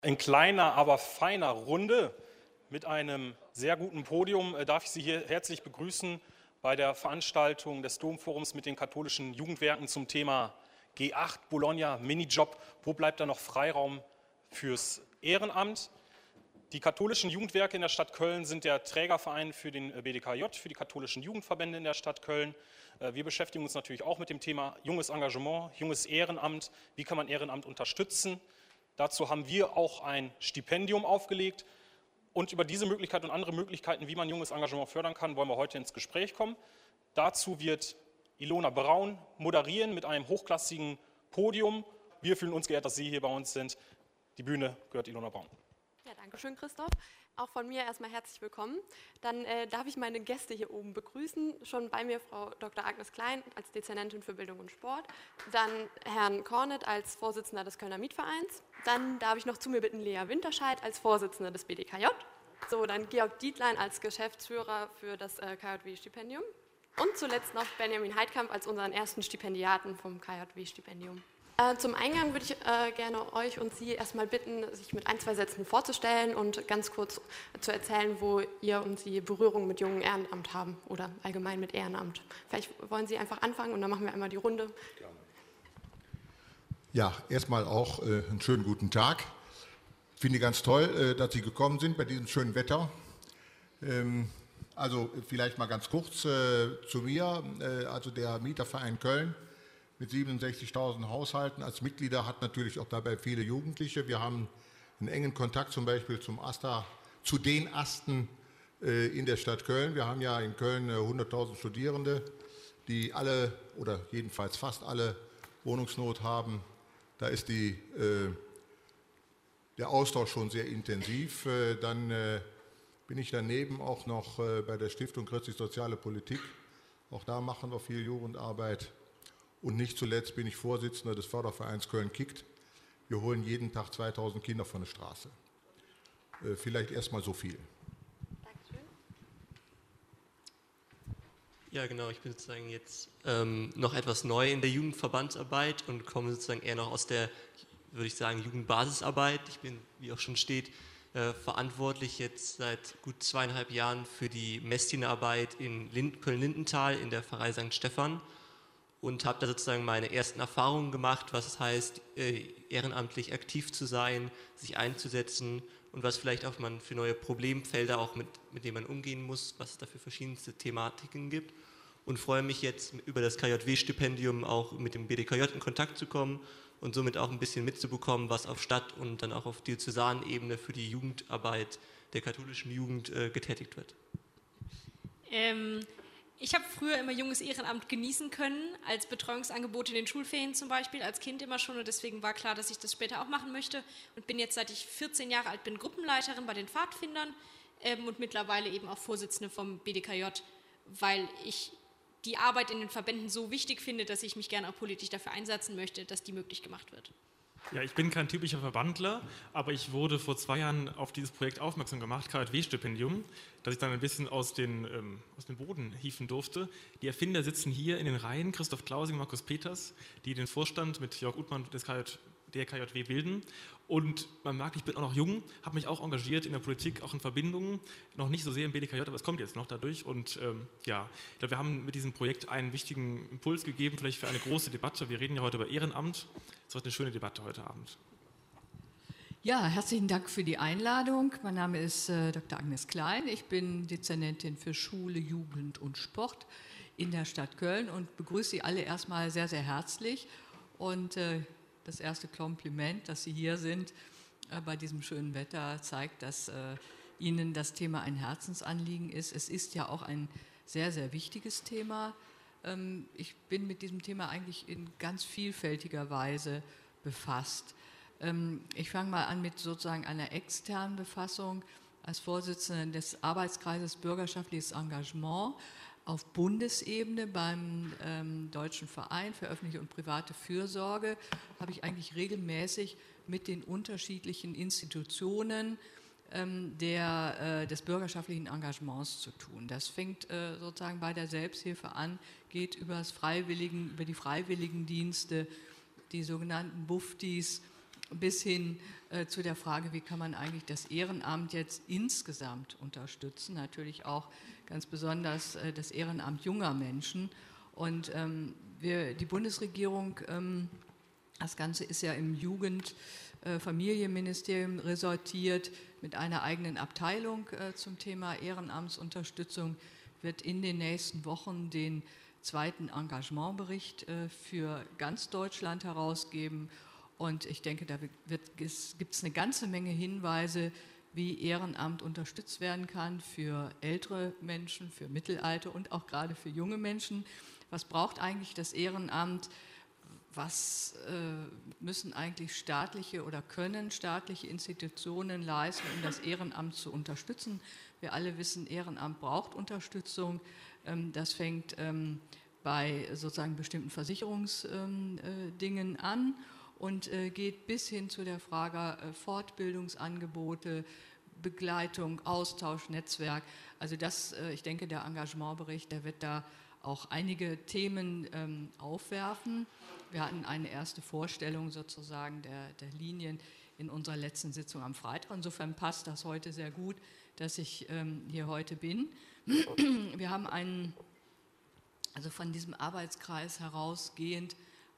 In kleiner, aber feiner Runde mit einem sehr guten Podium darf ich Sie hier herzlich begrüßen bei der Veranstaltung des Domforums mit den katholischen Jugendwerken zum Thema G8 Bologna Minijob. Wo bleibt da noch Freiraum fürs Ehrenamt? Die katholischen Jugendwerke in der Stadt Köln sind der Trägerverein für den BDKJ, für die katholischen Jugendverbände in der Stadt Köln. Wir beschäftigen uns natürlich auch mit dem Thema junges Engagement, junges Ehrenamt. Wie kann man Ehrenamt unterstützen? Dazu haben wir auch ein Stipendium aufgelegt. Und über diese Möglichkeit und andere Möglichkeiten, wie man junges Engagement fördern kann, wollen wir heute ins Gespräch kommen. Dazu wird Ilona Braun moderieren mit einem hochklassigen Podium. Wir fühlen uns geehrt, dass Sie hier bei uns sind. Die Bühne gehört Ilona Braun. Ja, danke schön, Christoph. Auch von mir erstmal herzlich willkommen. Dann darf ich meine Gäste hier oben begrüßen. Schon bei mir Frau Dr. Agnes Klein als Dezernentin für Bildung und Sport. Dann Herrn Kornet als Vorsitzender des Kölner Mietvereins. Dann darf ich noch zu mir bitten Lea Winterscheid als Vorsitzende des BDKJ. So, dann Georg Dietlein als Geschäftsführer für das KJW-Stipendium. Und zuletzt noch Benjamin Heidkamp als unseren ersten Stipendiaten vom KJW-Stipendium. Zum Eingang würde ich gerne euch und Sie erstmal bitten, sich mit ein, zwei Sätzen vorzustellen und ganz kurz zu erzählen, wo ihr und Sie Berührung mit jungem Ehrenamt haben oder allgemein mit Ehrenamt. Vielleicht wollen Sie einfach anfangen und dann machen wir einmal die Runde. Ja, erstmal auch einen schönen guten Tag. Ich finde ganz toll, dass Sie gekommen sind bei diesem schönen Wetter. Also vielleicht mal ganz kurz zu mir. Also der Mieterverein Köln mit 67.000 Haushalten als Mitglieder hat natürlich auch dabei viele Jugendliche. Wir haben einen engen Kontakt zum Beispiel zu den Asten in der Stadt Köln. Wir haben ja in Köln 100.000 Studierende, die alle oder jedenfalls fast alle Wohnungsnot haben. Da ist der Austausch schon sehr intensiv. Dann bin ich daneben auch noch bei der Stiftung Christlich-Soziale Politik. Auch da machen wir viel Jugendarbeit. Und nicht zuletzt bin ich Vorsitzender des Fördervereins Köln kickt. Wir holen jeden Tag 2000 Kinder von der Straße. Vielleicht erstmal so viel. Dankeschön. Ja, genau. Ich bin sozusagen jetzt noch etwas neu in der Jugendverbandsarbeit und komme sozusagen eher noch aus der, würde ich sagen, Jugendbasisarbeit. Ich bin, wie auch schon steht, verantwortlich jetzt seit gut 2,5 Jahren für die Messdienerarbeit in Köln-Lindenthal in der Pfarrei St. Stephan. Und habe da sozusagen meine ersten Erfahrungen gemacht, was es heißt, ehrenamtlich aktiv zu sein, sich einzusetzen und was vielleicht auch man für neue Problemfelder auch mit denen man umgehen muss, was es da für verschiedenste Thematiken gibt. Und freue mich jetzt über das KJW-Stipendium auch mit dem BDKJ in Kontakt zu kommen und somit auch ein bisschen mitzubekommen, was auf Stadt- und dann auch auf Diözesanebene für die Jugendarbeit der katholischen Jugend getätigt wird. Ich habe früher immer junges Ehrenamt genießen können, als Betreuungsangebot in den Schulferien zum Beispiel, als Kind immer schon und deswegen war klar, dass ich das später auch machen möchte und bin jetzt, seit ich 14 Jahre alt bin, Gruppenleiterin bei den Pfadfindern und mittlerweile eben auch Vorsitzende vom BDKJ, weil ich die Arbeit in den Verbänden so wichtig finde, dass ich mich gerne auch politisch dafür einsetzen möchte, dass die möglich gemacht wird. Ja, ich bin kein typischer Verbandler, aber ich wurde vor 2 Jahren auf dieses Projekt aufmerksam gemacht, KJW-Stipendium, das ich dann ein bisschen aus dem Boden hieven durfte. Die Erfinder sitzen hier in den Reihen, Christoph Klausing, Markus Peters, die den Vorstand mit Jörg Uthmann der KJW bilden. Und man merkt, ich bin auch noch jung, habe mich auch engagiert in der Politik, auch in Verbindungen, noch nicht so sehr im BDKJ, aber es kommt jetzt noch dadurch. Und ja, ich glaube, wir haben mit diesem Projekt einen wichtigen Impuls gegeben, vielleicht für eine große Debatte. Wir reden ja heute über Ehrenamt. Es wird eine schöne Debatte heute Abend. Ja, herzlichen Dank für die Einladung. Mein Name ist Dr. Agnes Klein. Ich bin Dezernentin für Schule, Jugend und Sport in der Stadt Köln und begrüße Sie alle erstmal sehr, sehr herzlich. Und das erste Kompliment, dass Sie hier sind bei diesem schönen Wetter, zeigt, dass Ihnen das Thema ein Herzensanliegen ist. Es ist ja auch ein sehr, sehr wichtiges Thema. Ich bin mit diesem Thema eigentlich in ganz vielfältiger Weise befasst. Ich fange mal an mit sozusagen einer externen Befassung als Vorsitzende des Arbeitskreises Bürgerschaftliches Engagement auf Bundesebene beim Deutschen Verein für öffentliche und private Fürsorge habe ich eigentlich regelmäßig mit den unterschiedlichen Institutionen des bürgerschaftlichen Engagements zu tun. Das fängt sozusagen bei der Selbsthilfe an, geht über die Freiwilligendienste, die sogenannten Buftis, bis hin zu der Frage, wie kann man eigentlich das Ehrenamt jetzt insgesamt unterstützen, natürlich auch ganz besonders das Ehrenamt junger Menschen. Und die Bundesregierung, das Ganze ist ja im Familienministerium ressortiert mit einer eigenen Abteilung zum Thema Ehrenamtsunterstützung, wird in den nächsten Wochen den zweiten Engagementbericht für ganz Deutschland herausgeben. Und ich denke, da gibt es eine ganze Menge Hinweise, wie Ehrenamt unterstützt werden kann für ältere Menschen, für Mittelalte und auch gerade für junge Menschen. Was braucht eigentlich das Ehrenamt? Was müssen eigentlich staatliche oder können staatliche Institutionen leisten, um das Ehrenamt zu unterstützen? Wir alle wissen, Ehrenamt braucht Unterstützung. Das fängt bei sozusagen bestimmten Versicherungsdingen an und geht bis hin zu der Frage Fortbildungsangebote, Begleitung, Austausch, Netzwerk. Also ich denke, der Engagementbericht, der wird da auch einige Themen aufwerfen. Wir hatten eine erste Vorstellung sozusagen der Linien in unserer letzten Sitzung am Freitag. Insofern passt das heute sehr gut, dass ich hier heute bin. Wir haben also von diesem Arbeitskreis herausgehend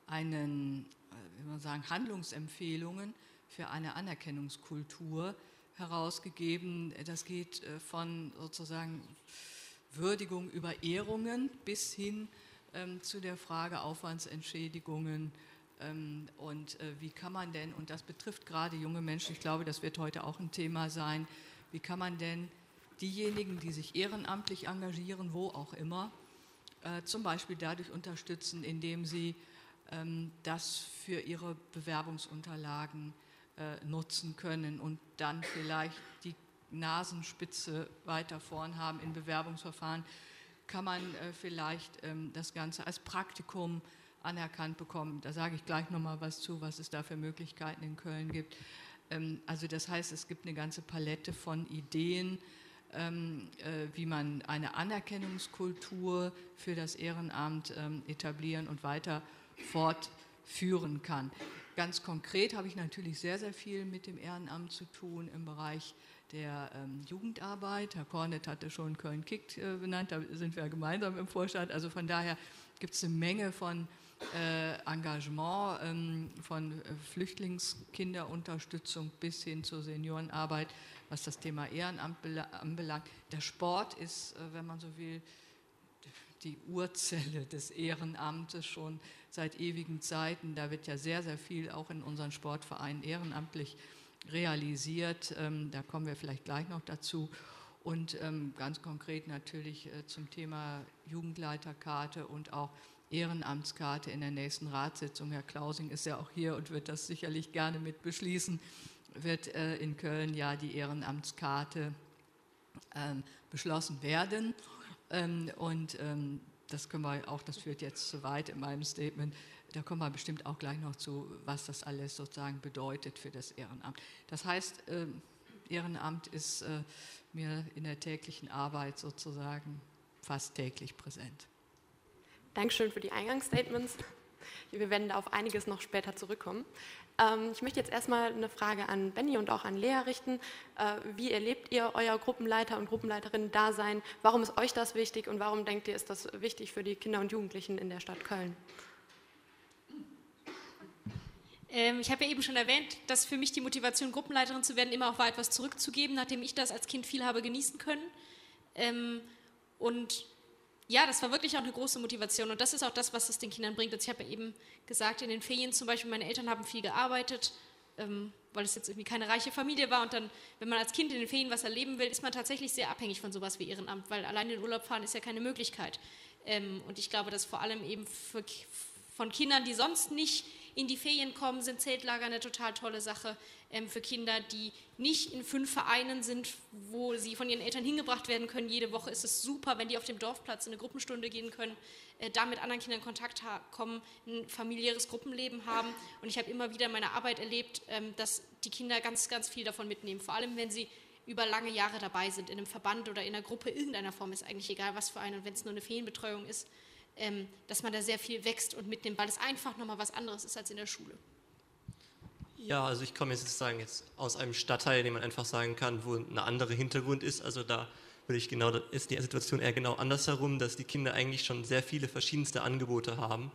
wie man sagen, Handlungsempfehlungen für eine Anerkennungskultur herausgegeben. Das geht von sozusagen Würdigung über Ehrungen bis hin zu der Frage Aufwandsentschädigungen und wie kann man denn, und das betrifft gerade junge Menschen, ich glaube, das wird heute auch ein Thema sein, wie kann man denn diejenigen, die sich ehrenamtlich engagieren, wo auch immer, zum Beispiel dadurch unterstützen, indem sie das für ihre Bewerbungsunterlagen nutzen können und dann vielleicht die Nasenspitze weiter vorn haben in Bewerbungsverfahren, kann man vielleicht das Ganze als Praktikum anerkannt bekommen. Da sage ich gleich nochmal was zu, was es da für Möglichkeiten in Köln gibt. Also das heißt, es gibt eine ganze Palette von Ideen, wie man eine Anerkennungskultur für das Ehrenamt etablieren und weiter fortführen kann. Ganz konkret habe ich natürlich sehr, sehr viel mit dem Ehrenamt zu tun im Bereich der Jugendarbeit. Herr Kornet hatte schon Köln Kickt benannt, da sind wir gemeinsam im Vorstand. Also von daher gibt es eine Menge von Engagement, von Flüchtlingskinderunterstützung bis hin zur Seniorenarbeit, was das Thema Ehrenamt anbelangt. Der Sport ist, wenn man so will, die Urzelle des Ehrenamtes schon seit ewigen Zeiten. Da wird ja sehr, sehr viel auch in unseren Sportvereinen ehrenamtlich realisiert. Da kommen wir vielleicht gleich noch dazu. Und ganz konkret natürlich zum Thema Jugendleiterkarte und auch Ehrenamtskarte in der nächsten Ratssitzung. Herr Klausing ist ja auch hier und wird das sicherlich gerne mit beschließen. Wird in Köln ja die Ehrenamtskarte beschlossen werden. Das können wir auch, das führt jetzt zu weit in meinem Statement, da kommen wir bestimmt auch gleich noch zu, was das alles sozusagen bedeutet für das Ehrenamt. Das heißt, Ehrenamt ist mir in der täglichen Arbeit sozusagen fast täglich präsent. Dankeschön für die Eingangsstatements. Wir werden da auf einiges noch später zurückkommen. Ich möchte jetzt erstmal eine Frage an Benny und auch an Lea richten. Wie erlebt ihr euer Gruppenleiter- und Gruppenleiterinnen-Dasein? Warum ist euch das wichtig und warum denkt ihr, ist das wichtig für die Kinder und Jugendlichen in der Stadt Köln? Ich habe ja eben schon erwähnt, dass für mich die Motivation, Gruppenleiterin zu werden, immer auch war, etwas zurückzugeben, nachdem ich das als Kind viel habe genießen können. Und ja, das war wirklich auch eine große Motivation und das ist auch das, was es den Kindern bringt. Ich habe ja eben gesagt, in den Ferien zum Beispiel, meine Eltern haben viel gearbeitet, weil es jetzt irgendwie keine reiche Familie war und dann, wenn man als Kind in den Ferien was erleben will, ist man tatsächlich sehr abhängig von sowas wie Ehrenamt, weil allein in den Urlaub fahren ist ja keine Möglichkeit. Und ich glaube, dass vor allem eben von Kindern, die sonst nicht in die Ferien kommen, sind Zeltlager eine total tolle Sache. Für Kinder, die nicht in 5 Vereinen sind, wo sie von ihren Eltern hingebracht werden können. Jede Woche ist es super, wenn die auf dem Dorfplatz in eine Gruppenstunde gehen können, da mit anderen Kindern in Kontakt kommen, ein familiäres Gruppenleben haben. Und ich habe immer wieder in meiner Arbeit erlebt, dass die Kinder ganz, ganz viel davon mitnehmen. Vor allem, wenn sie über lange Jahre dabei sind, in einem Verband oder in einer Gruppe, irgendeiner Form, ist eigentlich egal, was für eine. Und wenn es nur eine Ferienbetreuung ist, dass man da sehr viel wächst und mitnimmt, weil es einfach nochmal was anderes ist als in der Schule. Ja, also ich komme jetzt sozusagen aus einem Stadtteil, in dem man einfach sagen kann, wo ein anderer Hintergrund ist. Also da ist die Situation eher genau andersherum, dass die Kinder eigentlich schon sehr viele verschiedenste Angebote haben.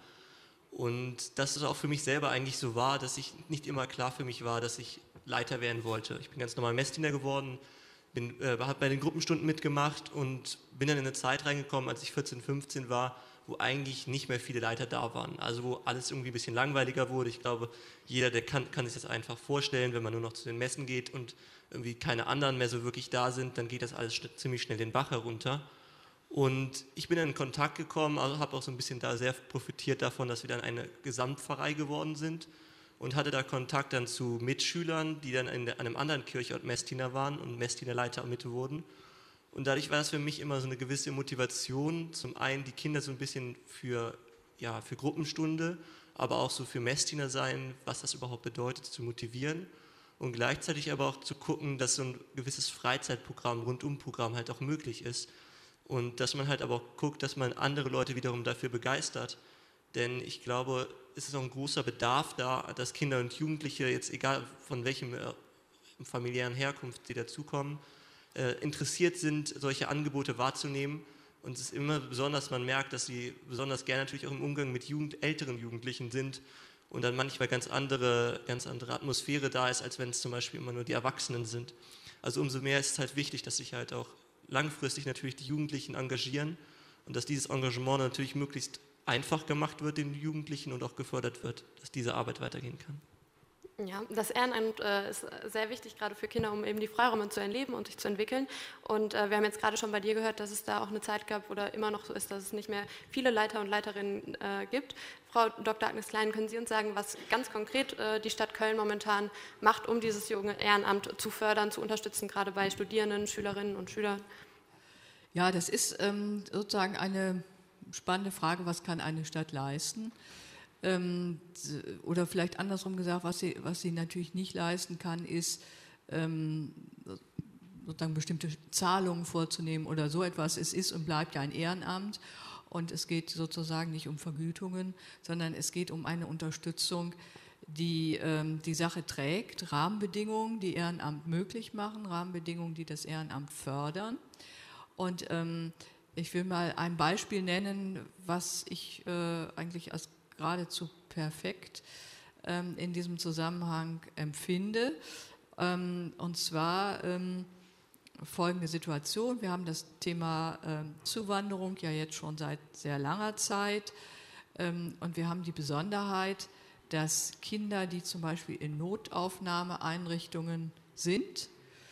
Und dass es auch für mich selber eigentlich so war, dass ich nicht immer klar für mich war, dass ich Leiter werden wollte. Ich bin ganz normal Messdiener geworden, habe bei den Gruppenstunden mitgemacht und bin dann in eine Zeit reingekommen, als ich 14, 15 war, wo eigentlich nicht mehr viele Leiter da waren. Also wo alles irgendwie ein bisschen langweiliger wurde. Ich glaube, jeder, der kann sich das einfach vorstellen, wenn man nur noch zu den Messen geht und irgendwie keine anderen mehr so wirklich da sind, dann geht das alles ziemlich schnell den Bach herunter. Und ich bin dann in Kontakt gekommen, also habe auch so ein bisschen da sehr profitiert davon, dass wir dann eine Gesamtpfarrei geworden sind und hatte da Kontakt dann zu Mitschülern, die dann an einem anderen Kirchort Messdiener waren und Messdienerleiter mit wurden. Und dadurch war es für mich immer so eine gewisse Motivation, zum einen die Kinder so ein bisschen für Gruppenstunde, aber auch so für Messdiener sein, was das überhaupt bedeutet, zu motivieren und gleichzeitig aber auch zu gucken, dass so ein gewisses Freizeitprogramm, Rundumprogramm halt auch möglich ist und dass man halt aber auch guckt, dass man andere Leute wiederum dafür begeistert, denn ich glaube, es ist auch ein großer Bedarf da, dass Kinder und Jugendliche, jetzt egal von welchem familiären Herkunft sie dazukommen, interessiert sind, solche Angebote wahrzunehmen. Und es ist immer besonders, man merkt, dass sie besonders gerne natürlich auch im Umgang mit älteren Jugendlichen sind und dann manchmal ganz andere Atmosphäre da ist, als wenn es zum Beispiel immer nur die Erwachsenen sind. Also umso mehr ist es halt wichtig, dass sich halt auch langfristig natürlich die Jugendlichen engagieren und dass dieses Engagement natürlich möglichst einfach gemacht wird den Jugendlichen und auch gefördert wird, dass diese Arbeit weitergehen kann. Ja, das Ehrenamt ist sehr wichtig, gerade für Kinder, um eben die Freiräume zu erleben und sich zu entwickeln. Und wir haben jetzt gerade schon bei dir gehört, dass es da auch eine Zeit gab oder immer noch so ist, dass es nicht mehr viele Leiter und Leiterinnen gibt. Frau Dr. Agnes Klein, können Sie uns sagen, was ganz konkret die Stadt Köln momentan macht, um dieses junge Ehrenamt zu fördern, zu unterstützen, gerade bei Studierenden, Schülerinnen und Schülern? Ja, das ist sozusagen eine spannende Frage, was kann eine Stadt leisten? Oder vielleicht andersrum gesagt, was sie natürlich nicht leisten kann, ist sozusagen bestimmte Zahlungen vorzunehmen oder so etwas. Es ist und bleibt ja ein Ehrenamt und es geht sozusagen nicht um Vergütungen, sondern es geht um eine Unterstützung, die die Sache trägt, Rahmenbedingungen, die Ehrenamt möglich machen, Rahmenbedingungen, die das Ehrenamt fördern. Und ich will mal ein Beispiel nennen, was ich eigentlich als geradezu perfekt in diesem Zusammenhang empfinde. Und zwar folgende Situation. Wir haben das Thema Zuwanderung ja jetzt schon seit sehr langer Zeit. Und wir haben die Besonderheit, dass Kinder, die zum Beispiel in Notaufnahmeeinrichtungen sind,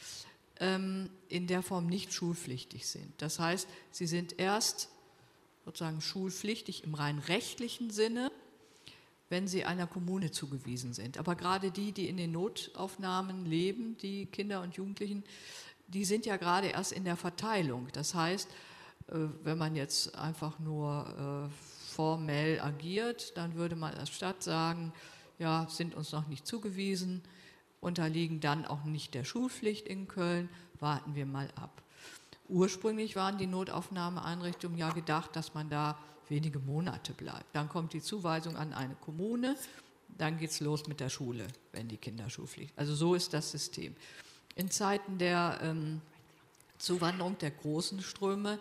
in der Form nicht schulpflichtig sind. Das heißt, sie sind erst sozusagen schulpflichtig im rein rechtlichen Sinne, wenn sie einer Kommune zugewiesen sind. Aber gerade die in den Notaufnahmen leben, die Kinder und Jugendlichen, die sind ja gerade erst in der Verteilung. Das heißt, wenn man jetzt einfach nur formell agiert, dann würde man als Stadt sagen, ja, sind uns noch nicht zugewiesen, unterliegen dann auch nicht der Schulpflicht in Köln, warten wir mal ab. Ursprünglich waren die Notaufnahmeeinrichtungen ja gedacht, dass man da wenige Monate bleibt. Dann kommt die Zuweisung an eine Kommune, dann geht es los mit der Schule, wenn die Kinder schulpflichtig sind. Also so ist das System. In Zeiten der Zuwanderung der großen Ströme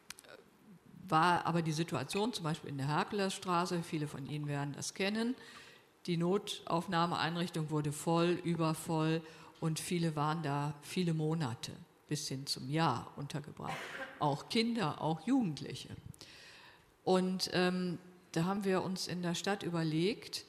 war aber die Situation, zum Beispiel in der Herkulesstraße, viele von Ihnen werden das kennen, die Notaufnahmeeinrichtung wurde voll, übervoll und viele waren da viele Monate bis hin zum Jahr untergebracht. Auch Kinder, auch Jugendliche. Und da haben wir uns in der Stadt überlegt,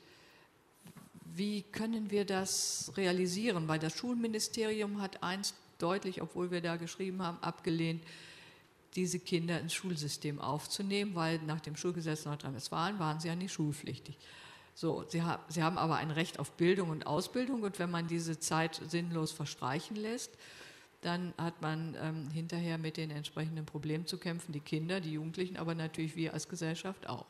wie können wir das realisieren? Weil das Schulministerium hat einst deutlich, obwohl wir da geschrieben haben, abgelehnt, diese Kinder ins Schulsystem aufzunehmen, weil nach dem Schulgesetz Nordrhein-Westfalen waren sie ja nicht schulpflichtig. So, sie haben aber ein Recht auf Bildung und Ausbildung und wenn man diese Zeit sinnlos verstreichen lässt, dann hat man hinterher mit den entsprechenden Problemen zu kämpfen, die Kinder, die Jugendlichen, aber natürlich wir als Gesellschaft auch.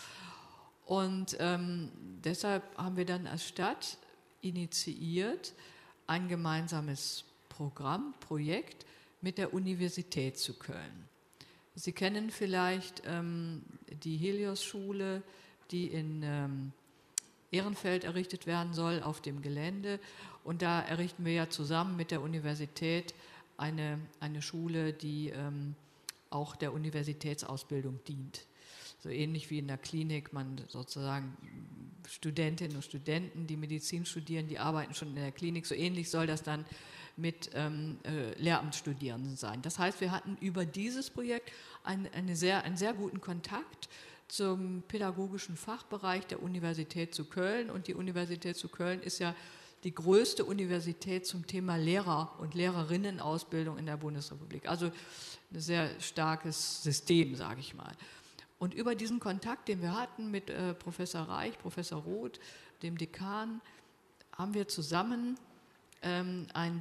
Und deshalb haben wir dann als Stadt initiiert ein gemeinsames Projekt mit der Universität zu Köln. Sie kennen vielleicht die Helios-Schule, die in Ehrenfeld errichtet werden soll auf dem Gelände. Und da errichten wir ja zusammen mit der Universität eine Schule, die auch der Universitätsausbildung dient. So ähnlich wie in der Klinik man sozusagen Studentinnen und Studenten, die Medizin studieren, die arbeiten schon in der Klinik. So ähnlich soll das dann mit Lehramtsstudierenden sein. Das heißt, wir hatten über dieses Projekt einen sehr guten Kontakt zum pädagogischen Fachbereich der Universität zu Köln. Und die Universität zu Köln ist ja die größte Universität zum Thema Lehrer- und Lehrerinnenausbildung in der Bundesrepublik. Also ein sehr starkes System, sage ich mal. Und über diesen Kontakt, den wir hatten mit Professor Reich, Professor Roth, dem Dekan, haben wir zusammen ein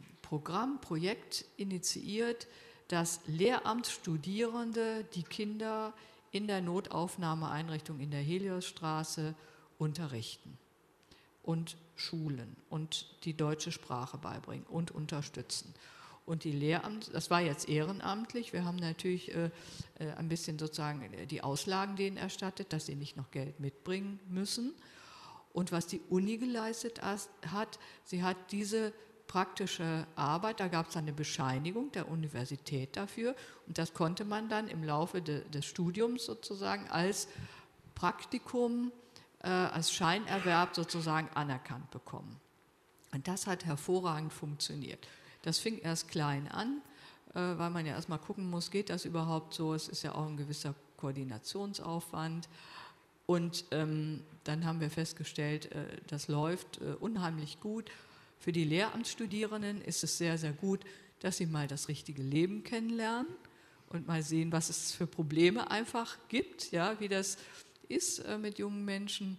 Projekt initiiert, dass Lehramtsstudierende die Kinder in der Notaufnahmeeinrichtung in der Heliosstraße unterrichten und schulen und die deutsche Sprache beibringen und unterstützen. Und die das war jetzt ehrenamtlich, wir haben natürlich ein bisschen sozusagen die Auslagen denen erstattet, dass sie nicht noch Geld mitbringen müssen. Und was die Uni geleistet hat, sie hat diese praktische Arbeit, da gab es eine Bescheinigung der Universität dafür und das konnte man dann im Laufe des Studiums sozusagen als Praktikum, als Scheinerwerb sozusagen anerkannt bekommen. Und das hat hervorragend funktioniert. Das fing erst klein an, weil man ja erstmal gucken muss, geht das überhaupt so? Es ist ja auch ein gewisser Koordinationsaufwand. Und dann haben wir festgestellt, das läuft unheimlich gut. Für die Lehramtsstudierenden ist es sehr, sehr gut, dass sie mal das richtige Leben kennenlernen und mal sehen, was es für Probleme einfach gibt, ja, wie das ist mit jungen Menschen,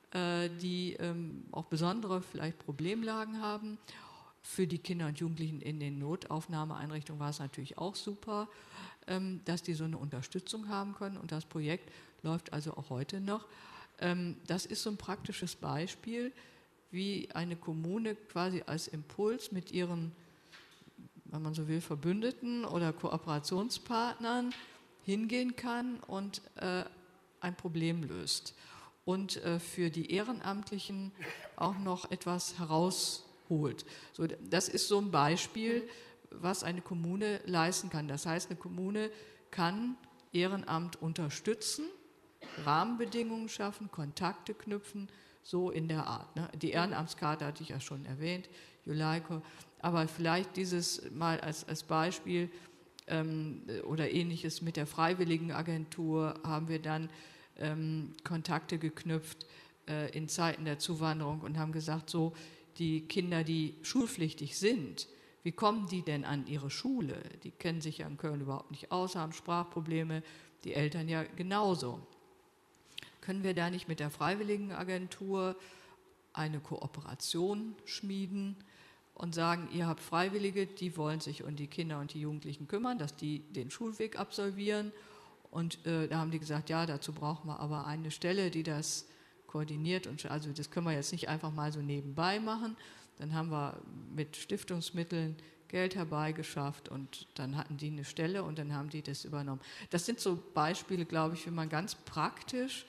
die auch besondere vielleicht Problemlagen haben. Für die Kinder und Jugendlichen in den Notaufnahmeeinrichtungen war es natürlich auch super, dass die so eine Unterstützung haben können und das Projekt läuft also auch heute noch. Das ist so ein praktisches Beispiel, wie eine Kommune quasi als Impuls mit ihren, wenn man so will, Verbündeten oder Kooperationspartnern hingehen kann und ein Problem löst. Und für die Ehrenamtlichen auch noch etwas herausholt. So, das ist so ein Beispiel, was eine Kommune leisten kann. Das heißt, eine Kommune kann Ehrenamt unterstützen, Rahmenbedingungen schaffen, Kontakte knüpfen, so in der Art. Ne? Die Ehrenamtskarte hatte ich ja schon erwähnt, Juleiko, aber vielleicht dieses mal als Beispiel oder ähnliches mit der Freiwilligenagentur haben wir dann Kontakte geknüpft in Zeiten der Zuwanderung und haben gesagt, so die Kinder, die schulpflichtig sind, wie kommen die denn an ihre Schule? Die kennen sich ja in Köln überhaupt nicht aus, haben Sprachprobleme, die Eltern ja genauso. Können wir da nicht mit der Freiwilligenagentur eine Kooperation schmieden und sagen, ihr habt Freiwillige, die wollen sich um die Kinder und die Jugendlichen kümmern, dass die den Schulweg absolvieren. Und da haben die gesagt, ja, dazu brauchen wir aber eine Stelle, die das koordiniert. Und also das können wir jetzt nicht einfach mal so nebenbei machen. Dann haben wir mit Stiftungsmitteln Geld herbeigeschafft und dann hatten die eine Stelle und dann haben die das übernommen. Das sind so Beispiele, glaube ich, wie man ganz praktisch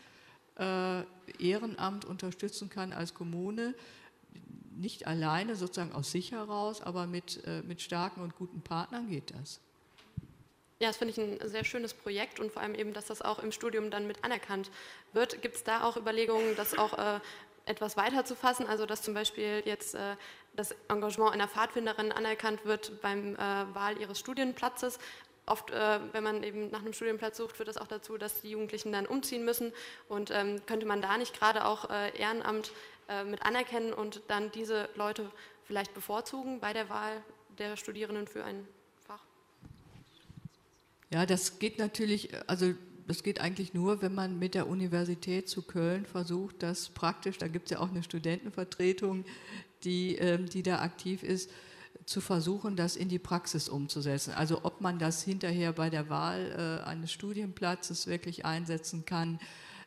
Ehrenamt unterstützen kann als Kommune. Nicht alleine, sozusagen aus sich heraus, aber mit starken und guten Partnern geht das. Ja, das finde ich ein sehr schönes Projekt und vor allem eben, dass das auch im Studium dann mit anerkannt wird. Gibt es da auch Überlegungen, das auch etwas weiter zu fassen, also dass zum Beispiel jetzt das Engagement einer Pfadfinderin anerkannt wird beim Wahl ihres Studienplatzes? Oft, wenn man eben nach einem Studienplatz sucht, führt das auch dazu, dass die Jugendlichen dann umziehen müssen. Und könnte man da nicht gerade auch Ehrenamt mit anerkennen und dann diese Leute vielleicht bevorzugen bei der Wahl der Studierenden für ein Fach? Ja, das geht natürlich, also das geht eigentlich nur, wenn man mit der Universität zu Köln versucht, das praktisch, da gibt es ja auch eine Studentenvertretung, die da aktiv ist, zu versuchen, das in die Praxis umzusetzen. Also ob man das hinterher bei der Wahl eines Studienplatzes wirklich einsetzen kann,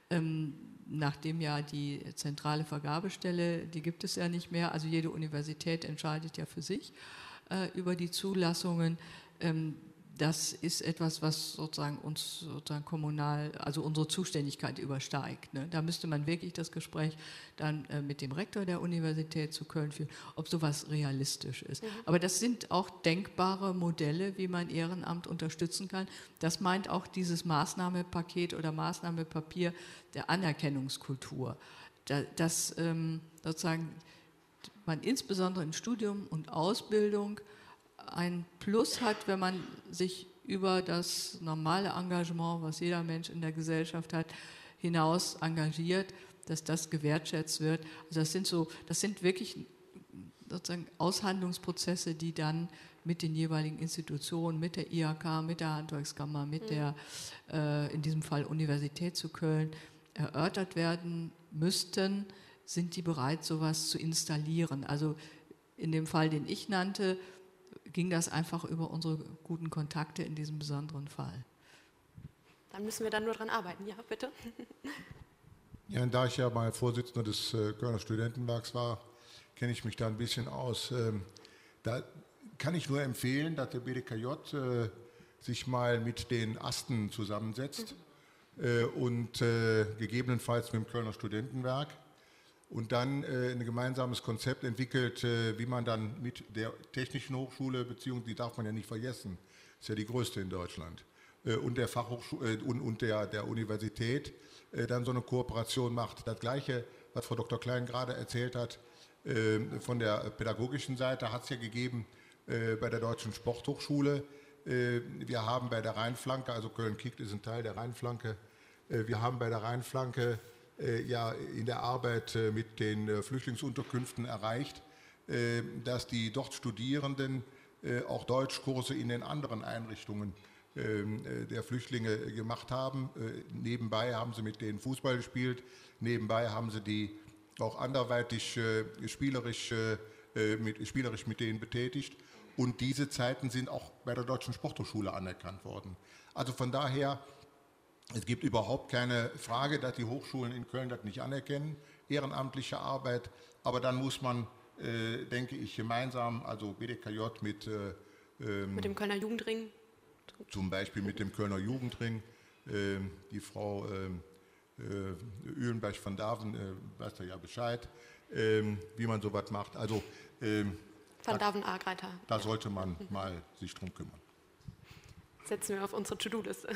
nachdem ja die zentrale Vergabestelle, die gibt es ja nicht mehr, also jede Universität entscheidet ja für sich über die Zulassungen. das ist etwas, was sozusagen uns sozusagen kommunal, also unsere Zuständigkeit übersteigt. Ne? Da müsste man wirklich das Gespräch dann mit dem Rektor der Universität zu Köln führen, ob sowas realistisch ist. Aber das sind auch denkbare Modelle, wie man Ehrenamt unterstützen kann. Das meint auch dieses Maßnahmenpaket oder Maßnahmenpapier der Anerkennungskultur. Dass sozusagen man insbesondere in Studium und Ausbildung ein Plus hat, wenn man sich über das normale Engagement, was jeder Mensch in der Gesellschaft hat, hinaus engagiert, dass das gewertschätzt wird. Also das sind wirklich sozusagen Aushandlungsprozesse, die dann mit den jeweiligen Institutionen, mit der IHK, mit der Handwerkskammer, mit der, in diesem Fall Universität zu Köln, erörtert werden müssten. Sind die bereit, sowas zu installieren? Also in dem Fall, den ich nannte, ging das einfach über unsere guten Kontakte in diesem besonderen Fall. Dann müssen wir dann nur dran arbeiten. Ja, bitte. Ja, und da ich ja mal Vorsitzender des Kölner Studentenwerks war, kenne ich mich da ein bisschen aus. Da kann ich nur empfehlen, dass der BDKJ sich mal mit den Asten zusammensetzt und gegebenenfalls mit dem Kölner Studentenwerk und dann ein gemeinsames Konzept entwickelt, wie man dann mit der Technischen Hochschule, beziehungsweise die darf man ja nicht vergessen, ist ja die größte in Deutschland, und der Fachhochschule und der Universität dann so eine Kooperation macht. Das Gleiche, was Frau Dr. Klein gerade erzählt hat, von der pädagogischen Seite hat es ja gegeben bei der Deutschen Sporthochschule. Wir haben bei der Rheinflanke, also Köln-Kickt ist ein Teil der Rheinflanke, wir haben bei der Rheinflanke ja in der Arbeit mit den Flüchtlingsunterkünften erreicht, dass die dort Studierenden auch Deutschkurse in den anderen Einrichtungen der Flüchtlinge gemacht haben. Nebenbei haben sie mit denen Fußball gespielt, nebenbei haben sie die auch anderweitig spielerisch mit denen betätigt. Und diese Zeiten sind auch bei der Deutschen Sporthochschule anerkannt worden. Also von daher, es gibt überhaupt keine Frage, dass die Hochschulen in Köln das nicht anerkennen, ehrenamtliche Arbeit. Aber dann muss man, denke ich, gemeinsam, also BDKJ mit dem Kölner Jugendring. Zum Beispiel mit dem Kölner Jugendring. Die Frau Uhlenberg van Daven weiß da ja Bescheid, wie man sowas macht. Also Van Daven Agreiter. Da sollte man mal sich drum kümmern. Setzen wir auf unsere To-Do-Liste.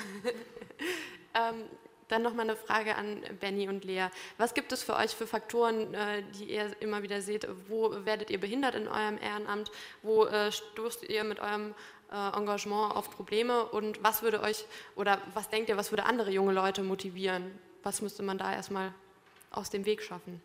Dann nochmal eine Frage an Benny und Lea. Was gibt es für euch für Faktoren, die ihr immer wieder seht? Wo werdet ihr behindert in eurem Ehrenamt? Wo stoßt ihr mit eurem Engagement auf Probleme? Und was würde euch, oder was denkt ihr, was würde andere junge Leute motivieren? Was müsste man da erstmal aus dem Weg schaffen?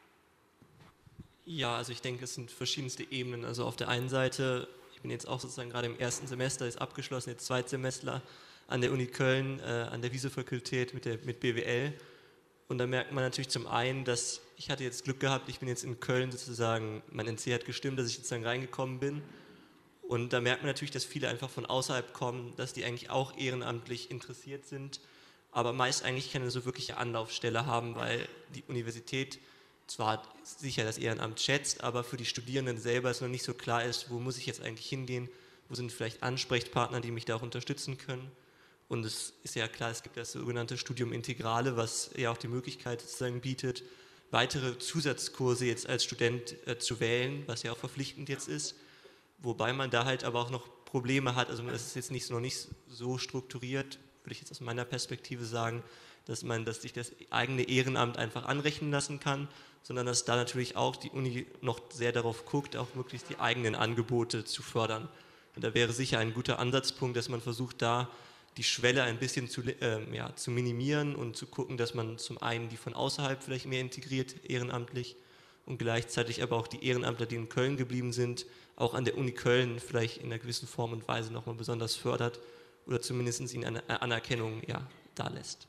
Ja, also ich denke, es sind verschiedenste Ebenen. Also auf der einen Seite, ich bin jetzt auch sozusagen gerade im ersten Semester, ist abgeschlossen, jetzt Zweitsemester an der Uni Köln, an der Wiese-Fakultät mit BWL. Und da merkt man natürlich zum einen, dass ich hatte jetzt Glück gehabt, ich bin jetzt in Köln sozusagen, mein NC hat gestimmt, dass ich sozusagen reingekommen bin. Und da merkt man natürlich, dass viele einfach von außerhalb kommen, dass die eigentlich auch ehrenamtlich interessiert sind, aber meist eigentlich keine so wirkliche Anlaufstelle haben, weil die Universität zwar sicher das Ehrenamt schätzt, aber für die Studierenden selber es noch nicht so klar ist, wo muss ich jetzt eigentlich hingehen, wo sind vielleicht Ansprechpartner, die mich da auch unterstützen können. Und es ist ja klar, es gibt das sogenannte Studium Integrale, was ja auch die Möglichkeit sozusagen bietet, weitere Zusatzkurse jetzt als Student zu wählen, was ja auch verpflichtend jetzt ist, wobei man da halt aber auch noch Probleme hat, also das ist jetzt noch nicht so strukturiert, würde ich jetzt aus meiner Perspektive sagen, dass sich das eigene Ehrenamt einfach anrechnen lassen kann, sondern dass da natürlich auch die Uni noch sehr darauf guckt, auch wirklich die eigenen Angebote zu fördern. Und da wäre sicher ein guter Ansatzpunkt, dass man versucht, da die Schwelle ein bisschen zu minimieren und zu gucken, dass man zum einen die von außerhalb vielleicht mehr integriert, ehrenamtlich, und gleichzeitig aber auch die Ehrenamtler, die in Köln geblieben sind, auch an der Uni Köln vielleicht in einer gewissen Form und Weise nochmal besonders fördert oder zumindest ihnen eine Anerkennung dalässt.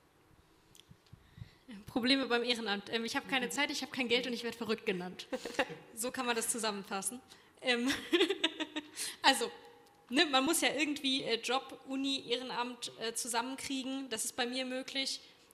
Probleme beim Ehrenamt. Ich habe keine Zeit, ich habe kein Geld und ich werde verrückt genannt. So kann man das zusammenfassen. Also, man muss ja irgendwie Job, Uni, Ehrenamt zusammenkriegen. Das ist bei mir möglich.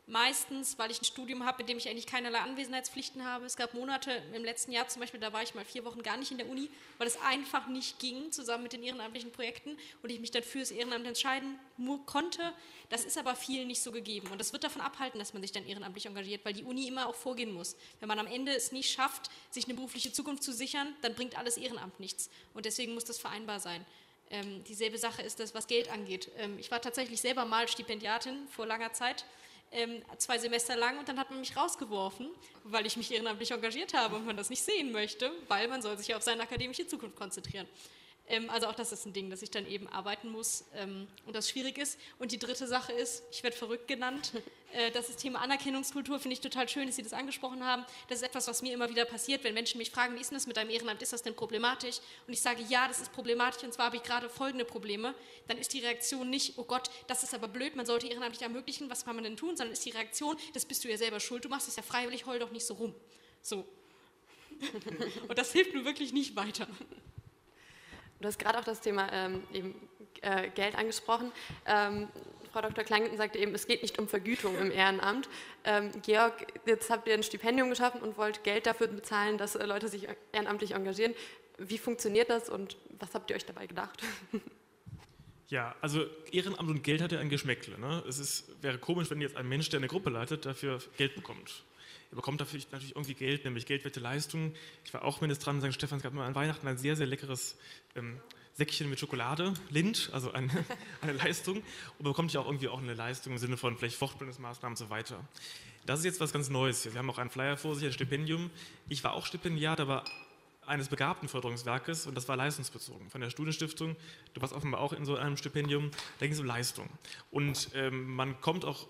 Meistens, weil ich ein Studium habe, in dem ich eigentlich keinerlei Anwesenheitspflichten habe. Es gab Monate im letzten Jahr zum Beispiel, da war ich mal 4 Wochen gar nicht in der Uni, weil es einfach nicht ging, zusammen mit den ehrenamtlichen Projekten, und ich mich dann fürs Ehrenamt entscheiden konnte. Das ist aber vielen nicht so gegeben. Und das wird davon abhalten, dass man sich dann ehrenamtlich engagiert, weil die Uni immer auch vorgehen muss. Wenn man am Ende es nicht schafft, sich eine berufliche Zukunft zu sichern, dann bringt alles Ehrenamt nichts. Und deswegen muss das vereinbar sein. Dieselbe Sache ist das, was Geld angeht. Ich war tatsächlich selber mal Stipendiatin vor langer Zeit, 2 Semester lang, und dann hat man mich rausgeworfen, weil ich mich ehrenamtlich engagiert habe und man das nicht sehen möchte, weil man soll sich ja auf seine akademische Zukunft konzentrieren. Also auch das ist ein Ding, dass ich dann eben arbeiten muss und das schwierig ist. Und die dritte Sache ist, ich werde verrückt genannt, das ist Thema Anerkennungskultur, finde ich total schön, dass Sie das angesprochen haben. Das ist etwas, was mir immer wieder passiert, wenn Menschen mich fragen, wie ist denn das mit deinem Ehrenamt, ist das denn problematisch? Und ich sage, ja, das ist problematisch, und zwar habe ich gerade folgende Probleme. Dann ist die Reaktion nicht, oh Gott, das ist aber blöd, man sollte ehrenamtlich ermöglichen, was kann man denn tun? Sondern ist die Reaktion, das bist du ja selber schuld, du machst es ja freiwillig, heul doch nicht so rum. So. Und das hilft mir wirklich nicht weiter. Du hast gerade auch das Thema Geld angesprochen. Frau Dr. Klein sagte eben, es geht nicht um Vergütung im Ehrenamt. Georg, jetzt habt ihr ein Stipendium geschaffen und wollt Geld dafür bezahlen, dass Leute sich ehrenamtlich engagieren. Wie funktioniert das und was habt ihr euch dabei gedacht? Ja, also Ehrenamt und Geld hat ja ein Geschmäckle. Ne? Wäre komisch, wenn jetzt ein Mensch, der eine Gruppe leitet, dafür Geld bekommt. Er bekommt dafür natürlich irgendwie Geld, nämlich geldwerte Leistungen. Ich war auch Ministrant in St. Stephan, es gab immer an Weihnachten ein sehr, sehr leckeres Säckchen mit Schokolade, Lind, also eine Leistung. Und man bekommt ja auch irgendwie auch eine Leistung im Sinne von vielleicht Fortbildungsmaßnahmen und so weiter. Das ist jetzt was ganz Neues. Wir haben auch einen Flyer vor sich, ein Stipendium. Ich war auch Stipendiat, aber eines Begabtenförderungswerkes, und das war leistungsbezogen von der Studienstiftung. Du warst offenbar auch in so einem Stipendium, da ging es um Leistung. Und man kommt auch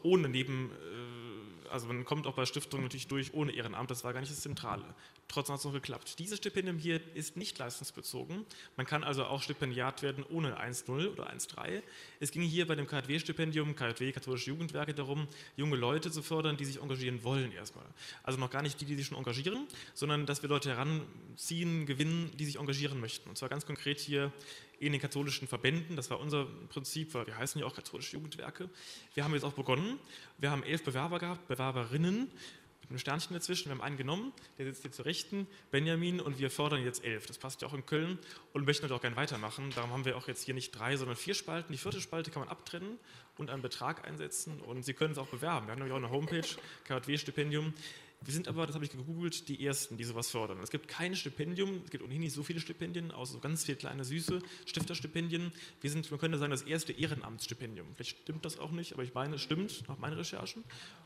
man kommt auch bei Stiftungen natürlich durch ohne Ehrenamt, das war gar nicht das Zentrale. Trotzdem hat es noch geklappt. Dieses Stipendium hier ist nicht leistungsbezogen. Man kann also auch Stipendiat werden ohne 1,0 oder 1,3. Es ging hier bei dem KJW-Stipendium, KJW, Katholische Jugendwerke, darum, junge Leute zu fördern, die sich engagieren wollen erstmal. Also noch gar nicht die sich schon engagieren, sondern dass wir Leute heranziehen, gewinnen, die sich engagieren möchten. Und zwar ganz konkret hier in den katholischen Verbänden, das war unser Prinzip, weil wir heißen ja auch Katholische Jugendwerke. Wir haben jetzt auch begonnen, wir haben 11 Bewerber gehabt, Bewerberinnen, mit einem Sternchen dazwischen, wir haben einen genommen, der sitzt hier zur Rechten, Benjamin, und wir fördern jetzt 11. Das passt ja auch in Köln und möchten natürlich auch gerne weitermachen. Darum haben wir auch jetzt hier nicht 3, sondern 4 Spalten. Die 4. Spalte kann man abtrennen und einen Betrag einsetzen, und Sie können es auch bewerben. Wir haben nämlich auch eine Homepage, KJW-Stipendium. Wir sind aber, das habe ich gegoogelt, die Ersten, die sowas fördern. Es gibt kein Stipendium, es gibt ohnehin nicht so viele Stipendien, außer so ganz viele kleine, süße Stifterstipendien. Man könnte sagen, das erste Ehrenamtsstipendium. Vielleicht stimmt das auch nicht, aber ich meine, es stimmt, nach meinen Recherchen.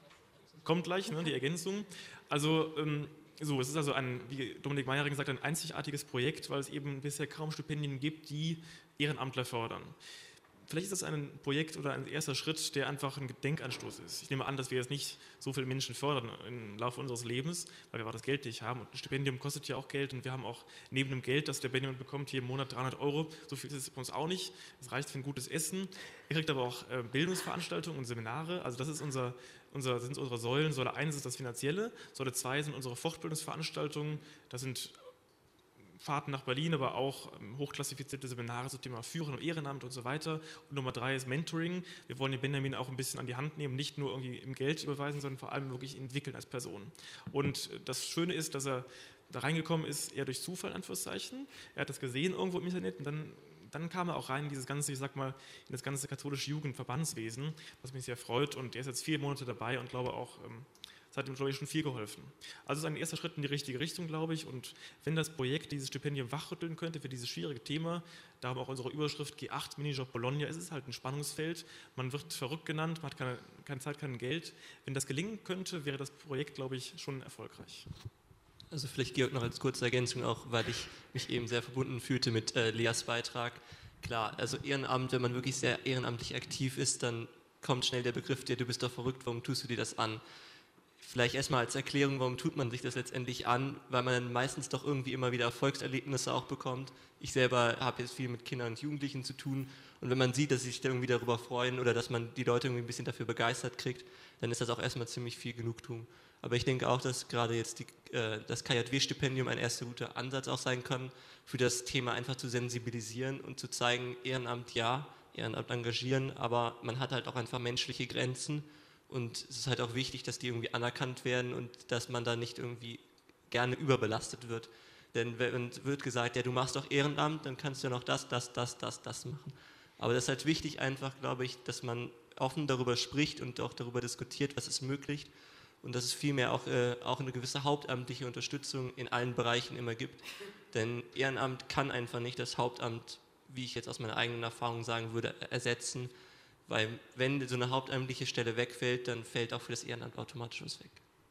Kommt gleich, ne, die Ergänzung. Also, es ist also wie Dominik Meiering sagt, ein einzigartiges Projekt, weil es eben bisher kaum Stipendien gibt, die Ehrenamtler fördern. Vielleicht ist das ein Projekt oder ein erster Schritt, der einfach ein Denkanstoß ist. Ich nehme an, dass wir jetzt nicht so viele Menschen fördern im Laufe unseres Lebens, weil wir das Geld nicht haben. Und ein Stipendium kostet ja auch Geld, und wir haben auch neben dem Geld, das der Benjamin bekommt, hier im Monat 300 €. So viel ist es bei uns auch nicht. Das reicht für ein gutes Essen. Er kriegt aber auch Bildungsveranstaltungen und Seminare. Also das ist sind unsere Säulen. Säule 1 ist das Finanzielle. Säule 2 sind unsere Fortbildungsveranstaltungen. Das sind Fahrten nach Berlin, aber auch hochklassifizierte Seminare zum Thema Führen und Ehrenamt und so weiter. Und Nummer 3 ist Mentoring. Wir wollen den Benjamin auch ein bisschen an die Hand nehmen, nicht nur irgendwie im Geld überweisen, sondern vor allem wirklich entwickeln als Person. Und das Schöne ist, dass er da reingekommen ist, eher durch Zufall, in Anführungszeichen. Er hat das gesehen irgendwo im Internet, und dann kam er auch rein in dieses ganze, in das ganze katholische Jugendverbandswesen, was mich sehr freut. Und er ist jetzt 4 Monate dabei und glaube auch, das hat ihm, glaube ich, schon viel geholfen. Also es ist ein erster Schritt in die richtige Richtung, glaube ich. Und wenn das Projekt dieses Stipendium wachrütteln könnte für dieses schwierige Thema, darum auch unsere Überschrift G8 Minijob Bologna, ist es halt ein Spannungsfeld. Man wird verrückt genannt, man hat keine Zeit, kein Geld. Wenn das gelingen könnte, wäre das Projekt, glaube ich, schon erfolgreich. Also vielleicht, Georg, noch als kurze Ergänzung auch, weil ich mich eben sehr verbunden fühlte mit Leas Beitrag. Klar, also Ehrenamt, wenn man wirklich sehr ehrenamtlich aktiv ist, dann kommt schnell der Begriff, du bist doch verrückt, warum tust du dir das an? Vielleicht erstmal als Erklärung, warum tut man sich das letztendlich an? Weil man dann meistens doch irgendwie immer wieder Erfolgserlebnisse auch bekommt. Ich selber habe jetzt viel mit Kindern und Jugendlichen zu tun, und wenn man sieht, dass sie sich irgendwie darüber freuen oder dass man die Leute irgendwie ein bisschen dafür begeistert kriegt, dann ist das auch erstmal ziemlich viel Genugtuung. Aber ich denke auch, dass gerade jetzt das KJW-Stipendium ein erster guter Ansatz auch sein kann, für das Thema einfach zu sensibilisieren und zu zeigen, Ehrenamt ja, Ehrenamt engagieren, aber man hat halt auch einfach menschliche Grenzen. Und es ist halt auch wichtig, dass die irgendwie anerkannt werden und dass man da nicht irgendwie gerne überbelastet wird. Denn wenn wird gesagt, ja, du machst doch Ehrenamt, dann kannst du ja noch das machen. Aber das ist halt wichtig einfach, glaube ich, dass man offen darüber spricht und auch darüber diskutiert, was ist möglich. Und dass es vielmehr auch eine gewisse hauptamtliche Unterstützung in allen Bereichen immer gibt. Denn Ehrenamt kann einfach nicht das Hauptamt, wie ich jetzt aus meiner eigenen Erfahrung sagen würde, ersetzen. Weil wenn so eine hauptamtliche Stelle wegfällt, dann fällt auch für das Ehrenamt automatisch was weg.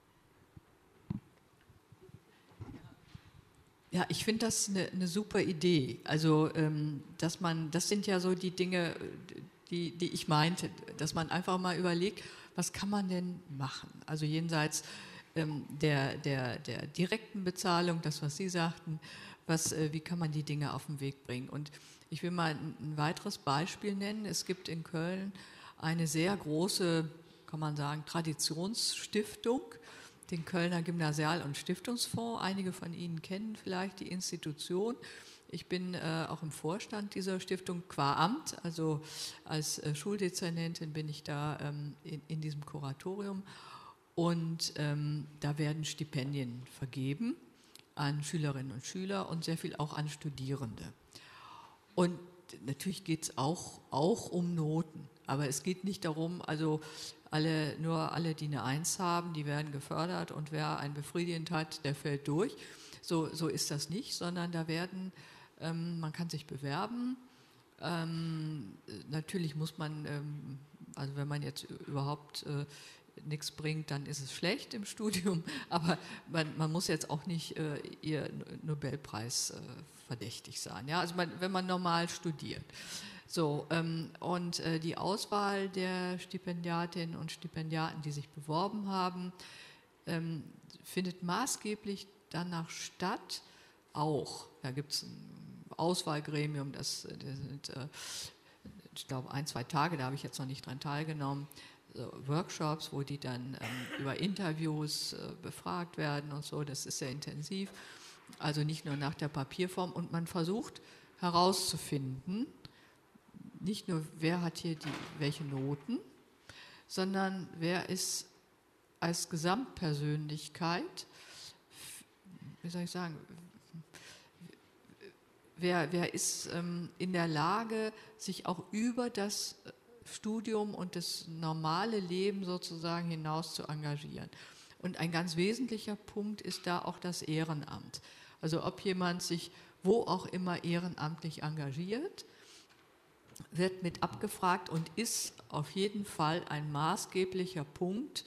Ja, ich finde das eine super Idee. Also, das sind ja so die Dinge, die ich meinte, dass man einfach mal überlegt, was kann man denn machen? Also jenseits der direkten Bezahlung, das, was Sie sagten, wie kann man die Dinge auf den Weg bringen? Und ich will mal ein weiteres Beispiel nennen. Es gibt in Köln eine sehr große, kann man sagen, Traditionsstiftung, den Kölner Gymnasial- und Stiftungsfonds. Einige von Ihnen kennen vielleicht die Institution. Ich bin auch im Vorstand dieser Stiftung qua Amt, also als Schuldezernentin bin ich da in diesem Kuratorium. Und da werden Stipendien vergeben an Schülerinnen und Schüler und sehr viel auch an Studierende. Und natürlich geht es auch um Noten, aber es geht nicht darum, also nur alle, die eine 1 haben, die werden gefördert und wer ein befriedigend hat, der fällt durch. So ist das nicht, sondern da werden, man kann sich bewerben. Natürlich muss man, also wenn man jetzt überhaupt nichts bringt, dann ist es schlecht im Studium, aber man muss jetzt auch nicht ihr Nobelpreis verdächtig sein. Ja? Also wenn man normal studiert. So, und die Auswahl der Stipendiatinnen und Stipendiaten, die sich beworben haben, findet maßgeblich danach statt, auch. Da gibt es ein Auswahlgremium, das sind, ich glaube, 1-2 Tage, da habe ich jetzt noch nicht dran teilgenommen, Workshops, wo die dann über Interviews befragt werden und so, das ist sehr intensiv. Also nicht nur nach der Papierform und man versucht herauszufinden, nicht nur, wer hat hier welche Noten, sondern wer ist als Gesamtpersönlichkeit, wie soll ich sagen, wer ist in der Lage, sich auch über das Studium und das normale Leben sozusagen hinaus zu engagieren. Und ein ganz wesentlicher Punkt ist da auch das Ehrenamt. Also ob jemand sich wo auch immer ehrenamtlich engagiert, wird mit abgefragt und ist auf jeden Fall ein maßgeblicher Punkt,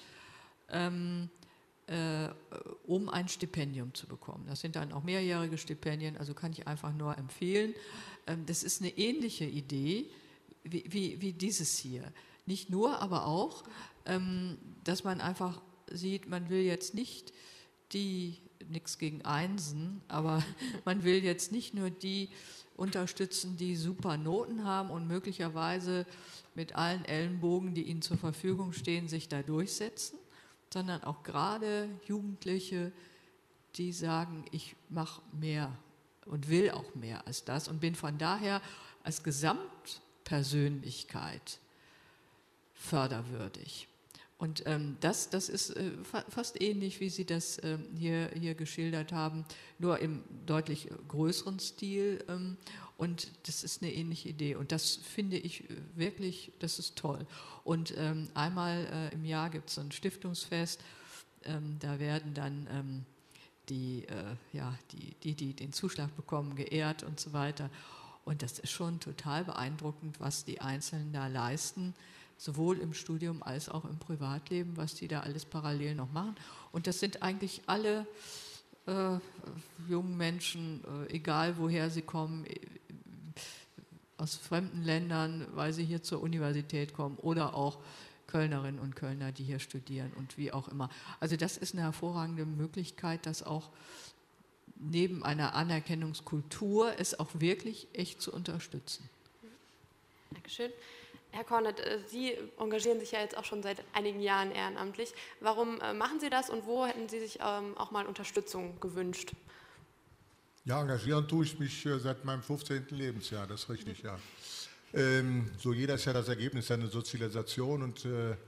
um ein Stipendium zu bekommen. Das sind dann auch mehrjährige Stipendien, also kann ich einfach nur empfehlen. Das ist eine ähnliche Idee wie dieses hier. Nicht nur, aber auch, dass man einfach sieht, man will jetzt nicht nichts gegen Einsen, aber man will jetzt nicht nur die unterstützen, die super Noten haben und möglicherweise mit allen Ellenbogen, die ihnen zur Verfügung stehen, sich da durchsetzen, sondern auch gerade Jugendliche, die sagen, ich mache mehr und will auch mehr als das und bin von daher als Gesamtpersönlichkeit förderwürdig. Und das ist fast ähnlich, wie Sie das hier geschildert haben, nur im deutlich größeren Stil. Und das ist eine ähnliche Idee. Und das finde ich wirklich, das ist toll. Und einmal im Jahr gibt es so ein Stiftungsfest. Da werden dann die den Zuschlag bekommen, geehrt und so weiter. Und das ist schon total beeindruckend, was die Einzelnen da leisten, sowohl im Studium als auch im Privatleben, was die da alles parallel noch machen. Und das sind eigentlich alle jungen Menschen, egal woher sie kommen, aus fremden Ländern, weil sie hier zur Universität kommen oder auch Kölnerinnen und Kölner, die hier studieren und wie auch immer. Also das ist eine hervorragende Möglichkeit, das auch neben einer Anerkennungskultur es auch wirklich echt zu unterstützen. Dankeschön. Herr Kornet, Sie engagieren sich ja jetzt auch schon seit einigen Jahren ehrenamtlich. Warum machen Sie das und wo hätten Sie sich auch mal Unterstützung gewünscht? Ja, engagieren tue ich mich seit meinem 15. Lebensjahr, das ist richtig, ja. So jeder ist ja das Ergebnis seiner Sozialisation und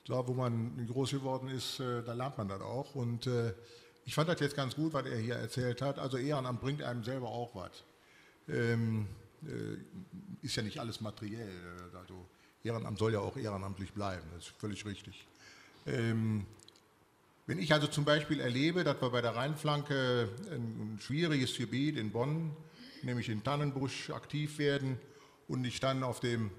da wo man groß geworden ist, da lernt man das auch. Und ich fand das jetzt ganz gut, was er hier erzählt hat. Also Ehrenamt bringt einem selber auch was. Ist ja nicht alles materiell. Also Ehrenamt soll ja auch ehrenamtlich bleiben, das ist völlig richtig. Wenn ich also zum Beispiel erlebe, dass wir bei der Rheinflanke ein schwieriges Gebiet in Bonn, nämlich in Tannenbusch, aktiv werden und ich dann auf dem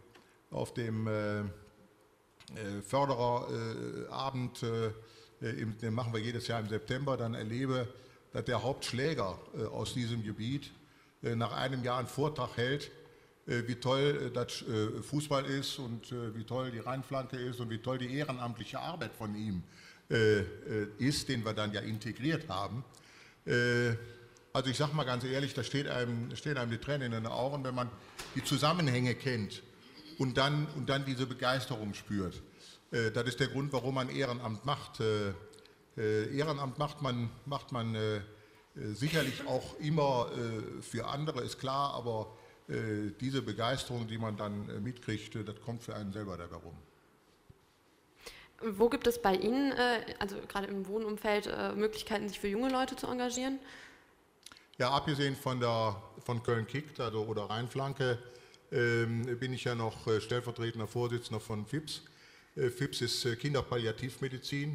Fördererabend, den machen wir jedes Jahr im September, dann erlebe, dass der Hauptschläger aus diesem Gebiet nach einem Jahr einen Vortrag hält, wie toll das Fußball ist und wie toll die Rheinflanke ist und wie toll die ehrenamtliche Arbeit von ihm ist, den wir dann ja integriert haben. Also ich sage mal ganz ehrlich, da stehen einem die Tränen in den Augen, wenn man die Zusammenhänge kennt und dann diese Begeisterung spürt. Das ist der Grund, warum man Ehrenamt macht. Ehrenamt macht man sicherlich auch immer für andere, ist klar, aber diese Begeisterung, die man dann mitkriegt, das kommt für einen selber dabei rum. Wo gibt es bei Ihnen, also gerade im Wohnumfeld, Möglichkeiten, sich für junge Leute zu engagieren? Ja, abgesehen von Köln-Kickt oder Rheinflanke bin ich ja noch stellvertretender Vorsitzender von FIPS. FIPS ist Kinderpalliativmedizin.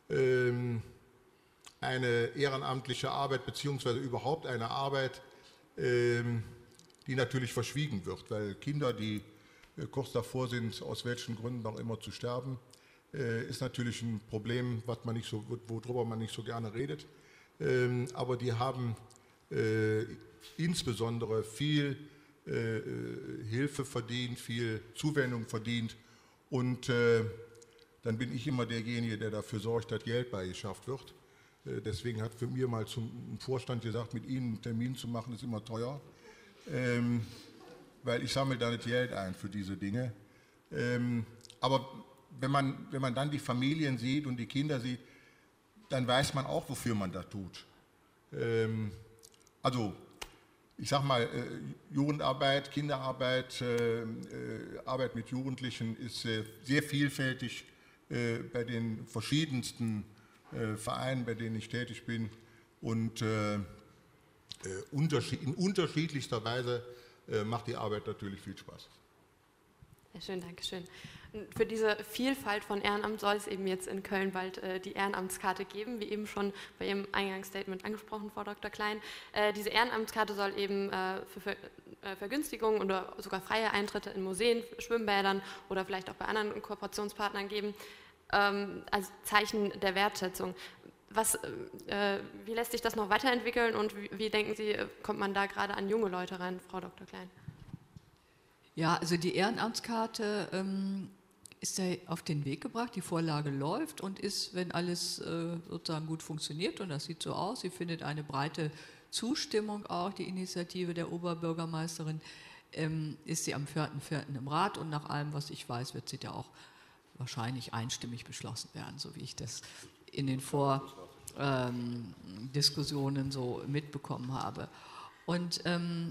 Eine ehrenamtliche Arbeit beziehungsweise überhaupt eine Arbeit, die natürlich verschwiegen wird, weil Kinder, die kurz davor sind, aus welchen Gründen auch immer zu sterben, ist natürlich ein Problem, worüber man nicht so gerne redet. Aber die haben insbesondere viel Hilfe verdient, viel Zuwendung verdient und dann bin ich immer derjenige, der dafür sorgt, dass Geld beigeschafft wird. Deswegen hat für mir mal zum Vorstand gesagt, mit Ihnen einen Termin zu machen, ist immer teuer, weil ich sammle da nicht Geld ein für diese Dinge. Aber wenn man dann die Familien sieht und die Kinder sieht, dann weiß man auch, wofür man das tut. Also ich sage mal, Jugendarbeit, Kinderarbeit, Arbeit mit Jugendlichen ist sehr vielfältig bei den verschiedensten Vereinen, bei denen ich tätig bin und in unterschiedlichster Weise macht die Arbeit natürlich viel Spaß. Sehr schön, danke schön. Für diese Vielfalt von Ehrenamt soll es eben jetzt in Köln bald die Ehrenamtskarte geben, wie eben schon bei Ihrem Eingangsstatement angesprochen, Frau Dr. Klein. Diese Ehrenamtskarte soll eben für Vergünstigungen oder sogar freie Eintritte in Museen, Schwimmbädern oder vielleicht auch bei anderen Kooperationspartnern geben, als Zeichen der Wertschätzung. Wie lässt sich das noch weiterentwickeln und wie denken Sie, kommt man da gerade an junge Leute rein, Frau Dr. Klein? Ja, also die Ehrenamtskarte ist ja auf den Weg gebracht, die Vorlage läuft und ist, wenn alles sozusagen gut funktioniert, und das sieht so aus, sie findet eine breite Zustimmung auch, die Initiative der Oberbürgermeisterin, ist sie am 4.4. im Rat und nach allem, was ich weiß, wird sie da auch wahrscheinlich einstimmig beschlossen werden, so wie ich das in den Vordiskussionen so mitbekommen habe. Und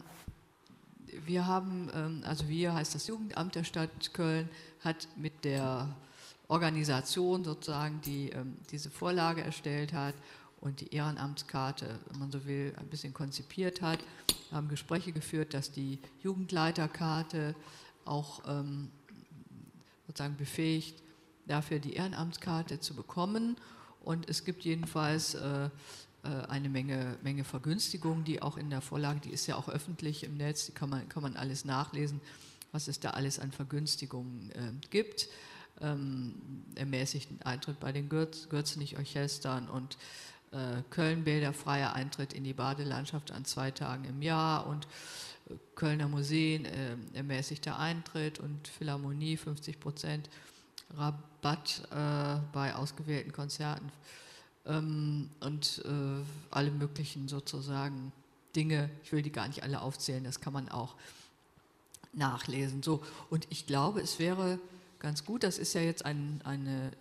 wir haben, also wir heißt das Jugendamt der Stadt Köln, hat mit der Organisation sozusagen, die diese Vorlage erstellt hat und die Ehrenamtskarte, wenn man so will, ein bisschen konzipiert hat, haben Gespräche geführt, dass die Jugendleiterkarte auch sozusagen befähigt, dafür die Ehrenamtskarte zu bekommen. Und es gibt jedenfalls eine Menge Vergünstigungen, die auch in der Vorlage, die ist ja auch öffentlich im Netz, die kann man alles nachlesen, was es da alles an Vergünstigungen gibt. Ermäßigten Eintritt bei den Gürzenich-Orchestern und Köln-Bäder, freier Eintritt in die Badelandschaft an 2 Tagen im Jahr und Kölner Museen, ermäßigter Eintritt und Philharmonie 50% Rabatt bei ausgewählten Konzerten. Und alle möglichen sozusagen Dinge, ich will die gar nicht alle aufzählen, das kann man auch nachlesen. So, und ich glaube, es wäre ganz gut, das ist ja jetzt eine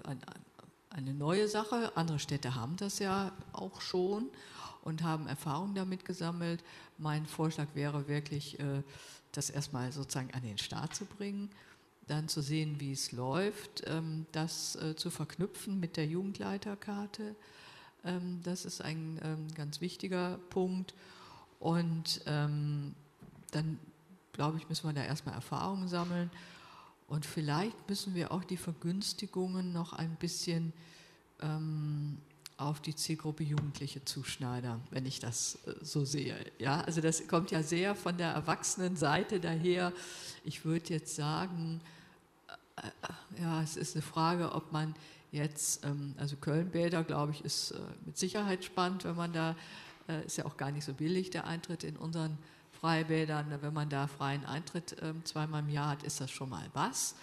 neue Sache, andere Städte haben das ja auch schon und haben Erfahrung damit gesammelt. Mein Vorschlag wäre wirklich, das erstmal sozusagen an den Start zu bringen. dann zu sehen, wie es läuft, das zu verknüpfen mit der Jugendleiterkarte. Das ist ein ganz wichtiger Punkt. Und dann, glaube ich, müssen wir da erstmal Erfahrungen sammeln. Und vielleicht müssen wir auch die Vergünstigungen noch ein bisschen auf die Zielgruppe Jugendliche zuschneidern, wenn ich das so sehe. Ja, also das kommt ja sehr von der Erwachsenenseite daher. Ich würde jetzt sagen, ja, es ist eine Frage, ob man jetzt, also Köln-Bäder, glaube ich, ist mit Sicherheit spannend, wenn man da, ist ja auch gar nicht so billig, der Eintritt in unseren Freibädern, wenn man da freien Eintritt zweimal im Jahr hat, ist das schon mal was.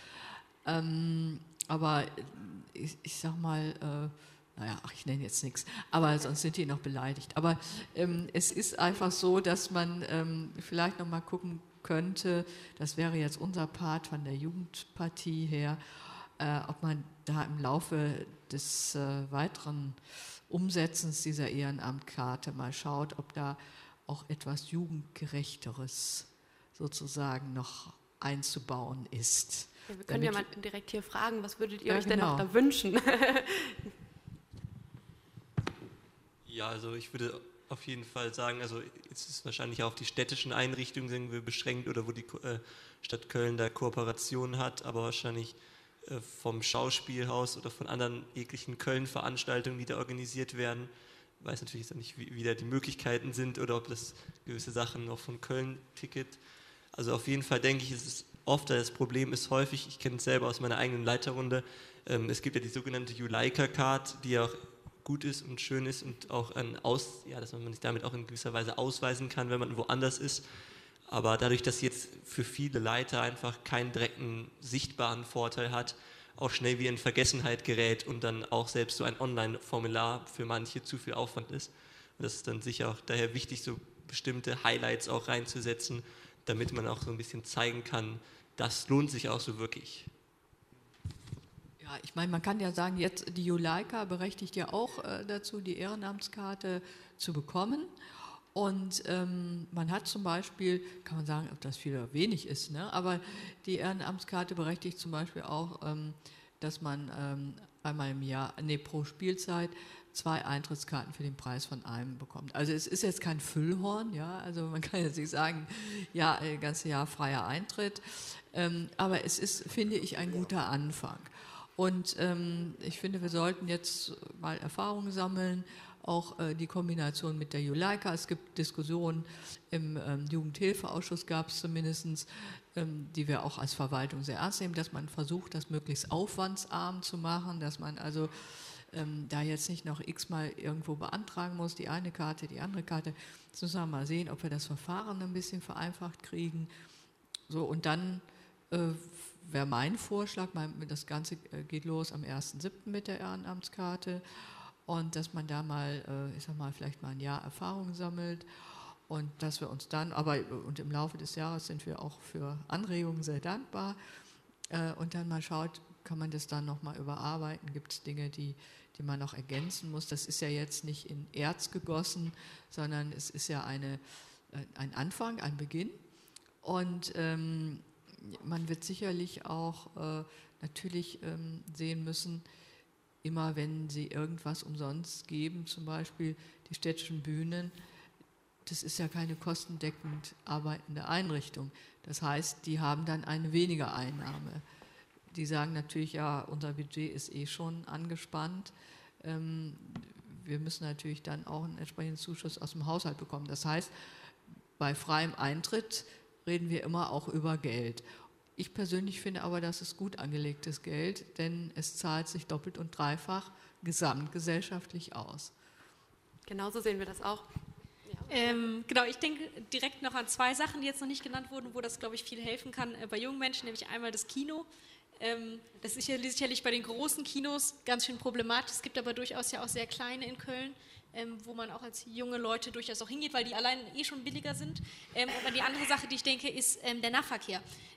Aber ich sag mal, naja, ich nenne jetzt nichts, aber sonst sind die noch beleidigt. Aber es ist einfach so, dass man vielleicht noch mal gucken könnte, das wäre jetzt unser Part von der Jugendpartie her, ob man da im Laufe des weiteren Umsetzens dieser Ehrenamtkarte mal schaut, ob da auch etwas Jugendgerechteres sozusagen noch einzubauen ist. Ja, wir können ja mal direkt hier fragen, was würdet ihr euch genau. denn noch da wünschen? Ja, also ich würde auf jeden Fall sagen, also jetzt ist wahrscheinlich auch auf die städtischen Einrichtungen sind wir beschränkt oder wo die Stadt Köln da Kooperationen hat, aber wahrscheinlich vom Schauspielhaus oder von anderen jeglichen Köln-Veranstaltungen, die da organisiert werden. Ich weiß natürlich jetzt nicht, wie da die Möglichkeiten sind oder ob das gewisse Sachen noch von Köln-Ticket. Also auf jeden Fall denke ich, ist es oft, das Problem ist häufig, ich kenne es selber aus meiner eigenen Leiterrunde, es gibt ja die sogenannte Juleika-Card, die ja auch gut ist und schön ist und auch dass man sich damit auch in gewisser Weise ausweisen kann, wenn man woanders ist. Aber dadurch, dass jetzt für viele Leiter einfach keinen direkten sichtbaren Vorteil hat, auch schnell wie in Vergessenheit gerät und dann auch selbst so ein Online-Formular für manche zu viel Aufwand ist. Und das ist dann sicher auch daher wichtig, so bestimmte Highlights auch reinzusetzen, damit man auch so ein bisschen zeigen kann, das lohnt sich auch so wirklich. Ja, ich meine, man kann ja sagen, jetzt die Juleika berechtigt ja auch dazu, die Ehrenamtskarte zu bekommen. Und man hat zum Beispiel, kann man sagen, ob das viel oder wenig ist, ne? Aber die Ehrenamtskarte berechtigt zum Beispiel auch, dass man einmal im Jahr, pro Spielzeit 2 Eintrittskarten für den Preis von einem bekommt. Also es ist jetzt kein Füllhorn, ja, also man kann jetzt nicht sagen, ja, das ganze Jahr freier Eintritt, aber es ist, finde ich, ein guter Anfang. Und ich finde, wir sollten jetzt mal Erfahrungen sammeln, auch die Kombination mit der Juleika. Es gibt Diskussionen im Jugendhilfeausschuss, gab es zumindest, die wir auch als Verwaltung sehr ernst nehmen, dass man versucht, das möglichst aufwandsarm zu machen, dass man also da jetzt nicht noch x-mal irgendwo beantragen muss, die eine Karte, die andere Karte. Jetzt müssen wir mal sehen, ob wir das Verfahren ein bisschen vereinfacht kriegen. So, und dann wäre mein Vorschlag, das Ganze geht los am 1.7. mit der Ehrenamtskarte und dass man da mal, ich sag mal, vielleicht mal ein Jahr Erfahrung sammelt und dass wir uns dann, und im Laufe des Jahres sind wir auch für Anregungen sehr dankbar und dann mal schaut, kann man das dann nochmal überarbeiten, gibt es Dinge, die man noch ergänzen muss. Das ist ja jetzt nicht in Erz gegossen, sondern es ist ja ein Anfang, ein Beginn und man wird sicherlich auch natürlich sehen müssen, immer wenn sie irgendwas umsonst geben, zum Beispiel die städtischen Bühnen, das ist ja keine kostendeckend arbeitende Einrichtung. Das heißt, die haben dann eine weniger Einnahme. Die sagen natürlich, ja, unser Budget ist schon angespannt. Wir müssen natürlich dann auch einen entsprechenden Zuschuss aus dem Haushalt bekommen. Das heißt, bei freiem Eintritt reden wir immer auch über Geld. Ich persönlich finde aber, das ist gut angelegtes Geld, denn es zahlt sich doppelt und dreifach gesamtgesellschaftlich aus. Genauso sehen wir das auch. Genau, ich denke direkt noch an 2 Sachen, die jetzt noch nicht genannt wurden, wo das, glaube ich, viel helfen kann bei jungen Menschen, nämlich einmal das Kino. Das ist sicherlich bei den großen Kinos ganz schön problematisch. Es gibt aber durchaus ja auch sehr kleine in Köln, wo man auch als junge Leute durchaus auch hingeht, weil die allein schon billiger sind. Aber die andere Sache, die ich denke, ist der Nahverkehr.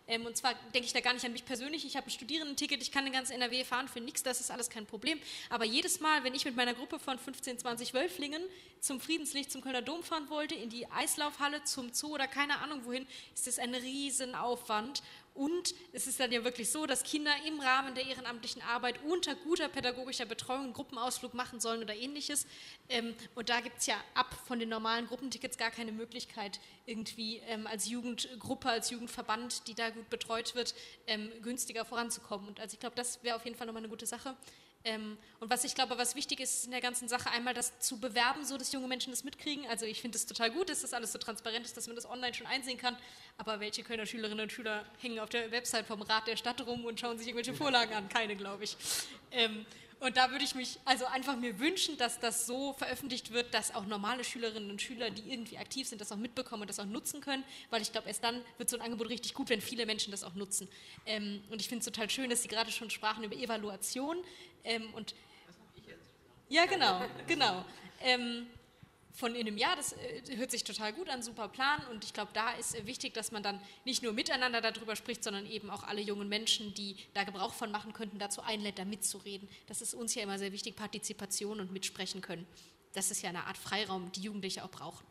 Und zwar denke ich da gar nicht an mich persönlich. Ich habe ein Studierendenticket, ich kann den ganzen NRW fahren für nichts, das ist alles kein Problem. Aber jedes Mal, wenn ich mit meiner Gruppe von 15, 20 Wölflingen zum Friedenslicht, zum Kölner Dom fahren wollte, in die Eislaufhalle, zum Zoo oder keine Ahnung wohin, ist das ein Riesenaufwand. Und es ist dann ja wirklich so, dass Kinder im Rahmen der ehrenamtlichen Arbeit unter guter pädagogischer Betreuung einen Gruppenausflug machen sollen oder ähnliches. Und da gibt es ja ab von den normalen Gruppentickets gar keine Möglichkeit, irgendwie als Jugendgruppe, als Jugendverband, die da gut betreut wird, günstiger voranzukommen. Und also ich glaube, das wäre auf jeden Fall nochmal eine gute Sache. Und was ich glaube, was wichtig ist in der ganzen Sache, einmal das zu bewerben, so dass junge Menschen das mitkriegen. Also ich finde es total gut, dass das alles so transparent ist, dass man das online schon einsehen kann. Aber welche Kölner Schülerinnen und Schüler hängen auf der Website vom Rat der Stadt rum und schauen sich irgendwelche Vorlagen an? Keine, glaube ich. Und da würde ich mich also einfach mir wünschen, dass das so veröffentlicht wird, dass auch normale Schülerinnen und Schüler, die irgendwie aktiv sind, das auch mitbekommen und das auch nutzen können, weil ich glaube, erst dann wird so ein Angebot richtig gut, wenn viele Menschen das auch nutzen. Und ich finde es total schön, dass Sie gerade schon sprachen über Evaluation. Und ja, genau. Von in einem Jahr, das hört sich total gut an, super Plan, und ich glaube, da ist wichtig, dass man dann nicht nur miteinander darüber spricht, sondern eben auch alle jungen Menschen, die da Gebrauch von machen könnten, dazu einlädt, da mitzureden. Das ist uns ja immer sehr wichtig, Partizipation und mitsprechen können. Das ist ja eine Art Freiraum, die Jugendliche auch brauchen.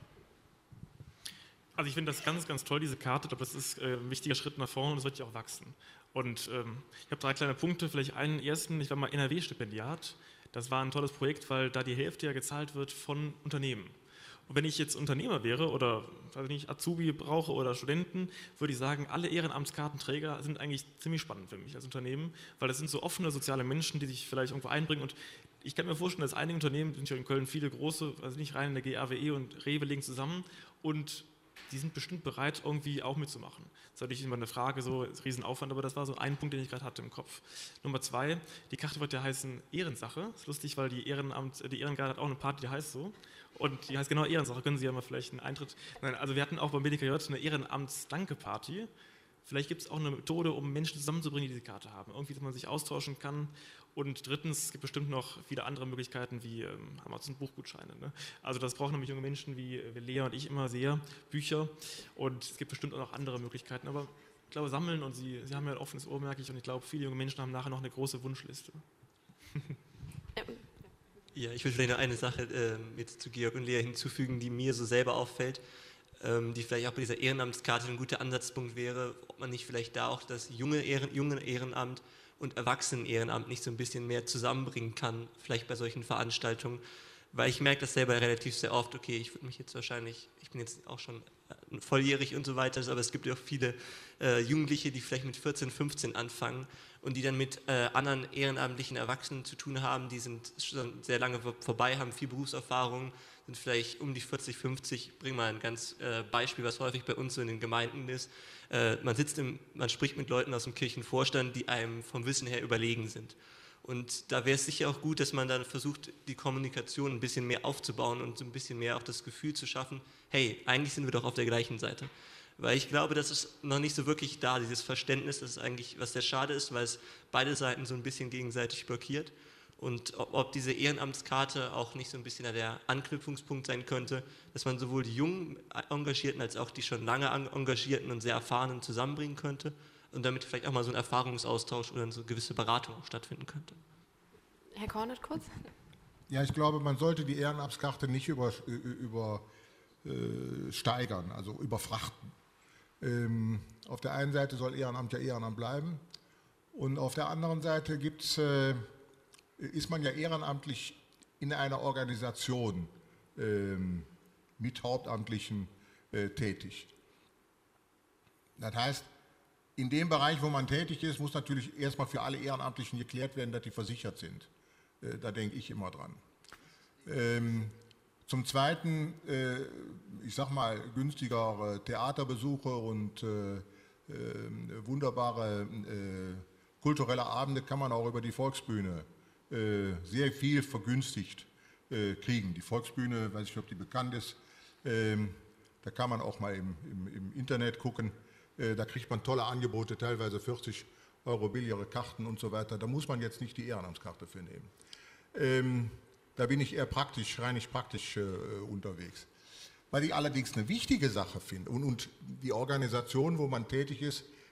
Also ich finde das ganz, ganz toll, diese Karte. Ich glaube, das ist ein wichtiger Schritt nach vorne und es wird ja auch wachsen. Und ich habe 3 kleine Punkte, vielleicht einen ersten. Ich war mal NRW-Stipendiat. Das war ein tolles Projekt, weil da die Hälfte ja gezahlt wird von Unternehmen. Und wenn ich jetzt Unternehmer wäre oder Azubi brauche oder Studenten, würde ich sagen, alle Ehrenamtskartenträger sind eigentlich ziemlich spannend für mich als Unternehmen, weil das sind so offene soziale Menschen, die sich vielleicht irgendwo einbringen. Und ich kann mir vorstellen, dass einige Unternehmen, sind ja in Köln viele große, also nicht rein in der GAWE und Rewe liegen zusammen, und die sind bestimmt bereit, irgendwie auch mitzumachen. Das ist natürlich immer eine Frage, so Riesenaufwand, aber das war so ein Punkt, den ich gerade hatte im Kopf. Nummer 2, die Karte wird ja heißen Ehrensache. Das ist lustig, weil die Ehrengarde hat auch eine Party, die heißt so. Und die heißt genau Ehrensache. Können Sie ja mal vielleicht einen Eintritt... Nein, also wir hatten auch beim BDKJ eine Ehrenamts-Danke-Party. Vielleicht gibt es auch eine Methode, um Menschen zusammenzubringen, die diese Karte haben. Irgendwie, dass man sich austauschen kann. Und drittens, es gibt bestimmt noch viele andere Möglichkeiten wie Amazon-Buchgutscheine. Ne? Also das brauchen nämlich junge Menschen wie Lea und ich immer sehr, Bücher. Und es gibt bestimmt auch noch andere Möglichkeiten. Aber ich glaube, sammeln, und Sie haben ja ein offenes Ohr, merke ich. Und ich glaube, viele junge Menschen haben nachher noch eine große Wunschliste. Ja, ich will vielleicht noch eine Sache mit zu Georg und Lea hinzufügen, die mir so selber auffällt, die vielleicht auch bei dieser Ehrenamtskarte ein guter Ansatzpunkt wäre, ob man nicht vielleicht da auch das junge Ehrenamt und Erwachsenen-Ehrenamt nicht so ein bisschen mehr zusammenbringen kann, vielleicht bei solchen Veranstaltungen, weil ich merke das selber relativ sehr oft, okay, ich würde mich jetzt wahrscheinlich, ich bin jetzt auch schon volljährig und so weiter, aber es gibt ja auch viele Jugendliche, die vielleicht mit 14, 15 anfangen und die dann mit anderen ehrenamtlichen Erwachsenen zu tun haben, die sind schon sehr lange vorbei, haben viel Berufserfahrung, sind vielleicht um die 40, 50, bring mal ein ganz Beispiel, was häufig bei uns so in den Gemeinden ist. Man spricht mit Leuten aus dem Kirchenvorstand, die einem vom Wissen her überlegen sind. Und da wäre es sicher auch gut, dass man dann versucht, die Kommunikation ein bisschen mehr aufzubauen und so ein bisschen mehr auch das Gefühl zu schaffen, hey, eigentlich sind wir doch auf der gleichen Seite. Weil ich glaube, das ist noch nicht so wirklich da, dieses Verständnis, das ist eigentlich, was sehr schade ist, weil es beide Seiten so ein bisschen gegenseitig blockiert. Und ob diese Ehrenamtskarte auch nicht so ein bisschen der Anknüpfungspunkt sein könnte, dass man sowohl die jungen Engagierten als auch die schon lange Engagierten und sehr Erfahrenen zusammenbringen könnte und damit vielleicht auch mal so ein Erfahrungsaustausch oder so eine gewisse Beratung auch stattfinden könnte. Herr Kornet, kurz. Ja, ich glaube, man sollte die Ehrenamtskarte nicht übersteigern, also überfrachten. Auf der einen Seite soll Ehrenamt ja Ehrenamt bleiben und auf der anderen Seite ist man ja ehrenamtlich in einer Organisation mit Hauptamtlichen tätig. Das heißt, in dem Bereich, wo man tätig ist, muss natürlich erstmal für alle Ehrenamtlichen geklärt werden, dass die versichert sind. Da denke ich immer dran. Zum Zweiten, ich sag mal, günstigere Theaterbesuche und wunderbare kulturelle Abende kann man auch über die Volksbühne sehr viel vergünstigt kriegen. Die Volksbühne, weiß ich nicht, ob die bekannt ist, da kann man auch mal im Internet gucken. Da kriegt man tolle Angebote, teilweise 40 € billigere Karten und so weiter. Da muss man jetzt nicht die Ehrenamtskarte für nehmen. Da bin ich eher rein praktisch unterwegs. Was ich allerdings eine wichtige Sache finde und die Organisation, wo man tätig ist,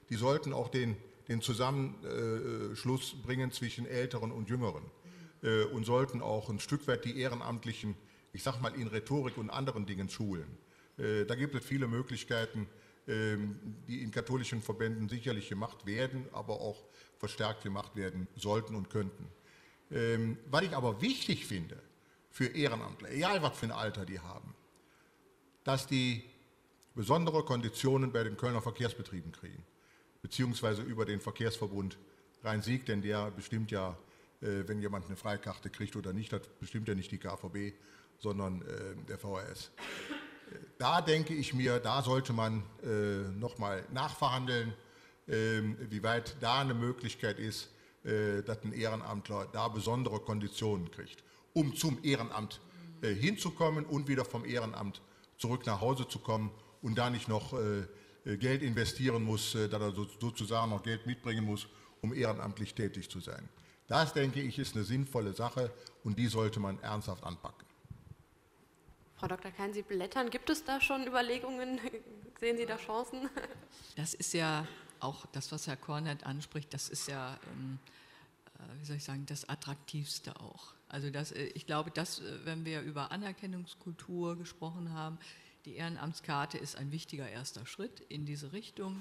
die sollten auch den Zusammenschluss bringen zwischen Älteren und Jüngeren und sollten auch ein Stück weit die Ehrenamtlichen, ich sag mal, in Rhetorik und anderen Dingen schulen. Da gibt es viele Möglichkeiten, die in katholischen Verbänden sicherlich gemacht werden, aber auch verstärkt gemacht werden sollten und könnten. Was ich aber wichtig finde für Ehrenamtler, egal was für ein Alter die haben, dass die besondere Konditionen bei den Kölner Verkehrsbetrieben kriegen, beziehungsweise über den Verkehrsverbund Rhein-Sieg, denn der bestimmt ja, wenn jemand eine Freikarte kriegt oder nicht, das bestimmt ja nicht die KVB, sondern der VHS. Da denke ich mir, da sollte man nochmal nachverhandeln, wie weit da eine Möglichkeit ist, dass ein Ehrenamtler da besondere Konditionen kriegt, um zum Ehrenamt hinzukommen und wieder vom Ehrenamt zurück nach Hause zu kommen und da nicht noch Geld investieren muss, dass er sozusagen noch Geld mitbringen muss, um ehrenamtlich tätig zu sein. Das, denke ich, ist eine sinnvolle Sache und die sollte man ernsthaft anpacken. Frau Dr. Klein, Sie blättern. Gibt es da schon Überlegungen? Sehen Sie da Chancen? Das ist ja auch das, was Herr Kornert anspricht, das ist ja, wie soll ich sagen, das Attraktivste auch. Also ich glaube, wenn wir über Anerkennungskultur gesprochen haben, die Ehrenamtskarte ist ein wichtiger erster Schritt in diese Richtung.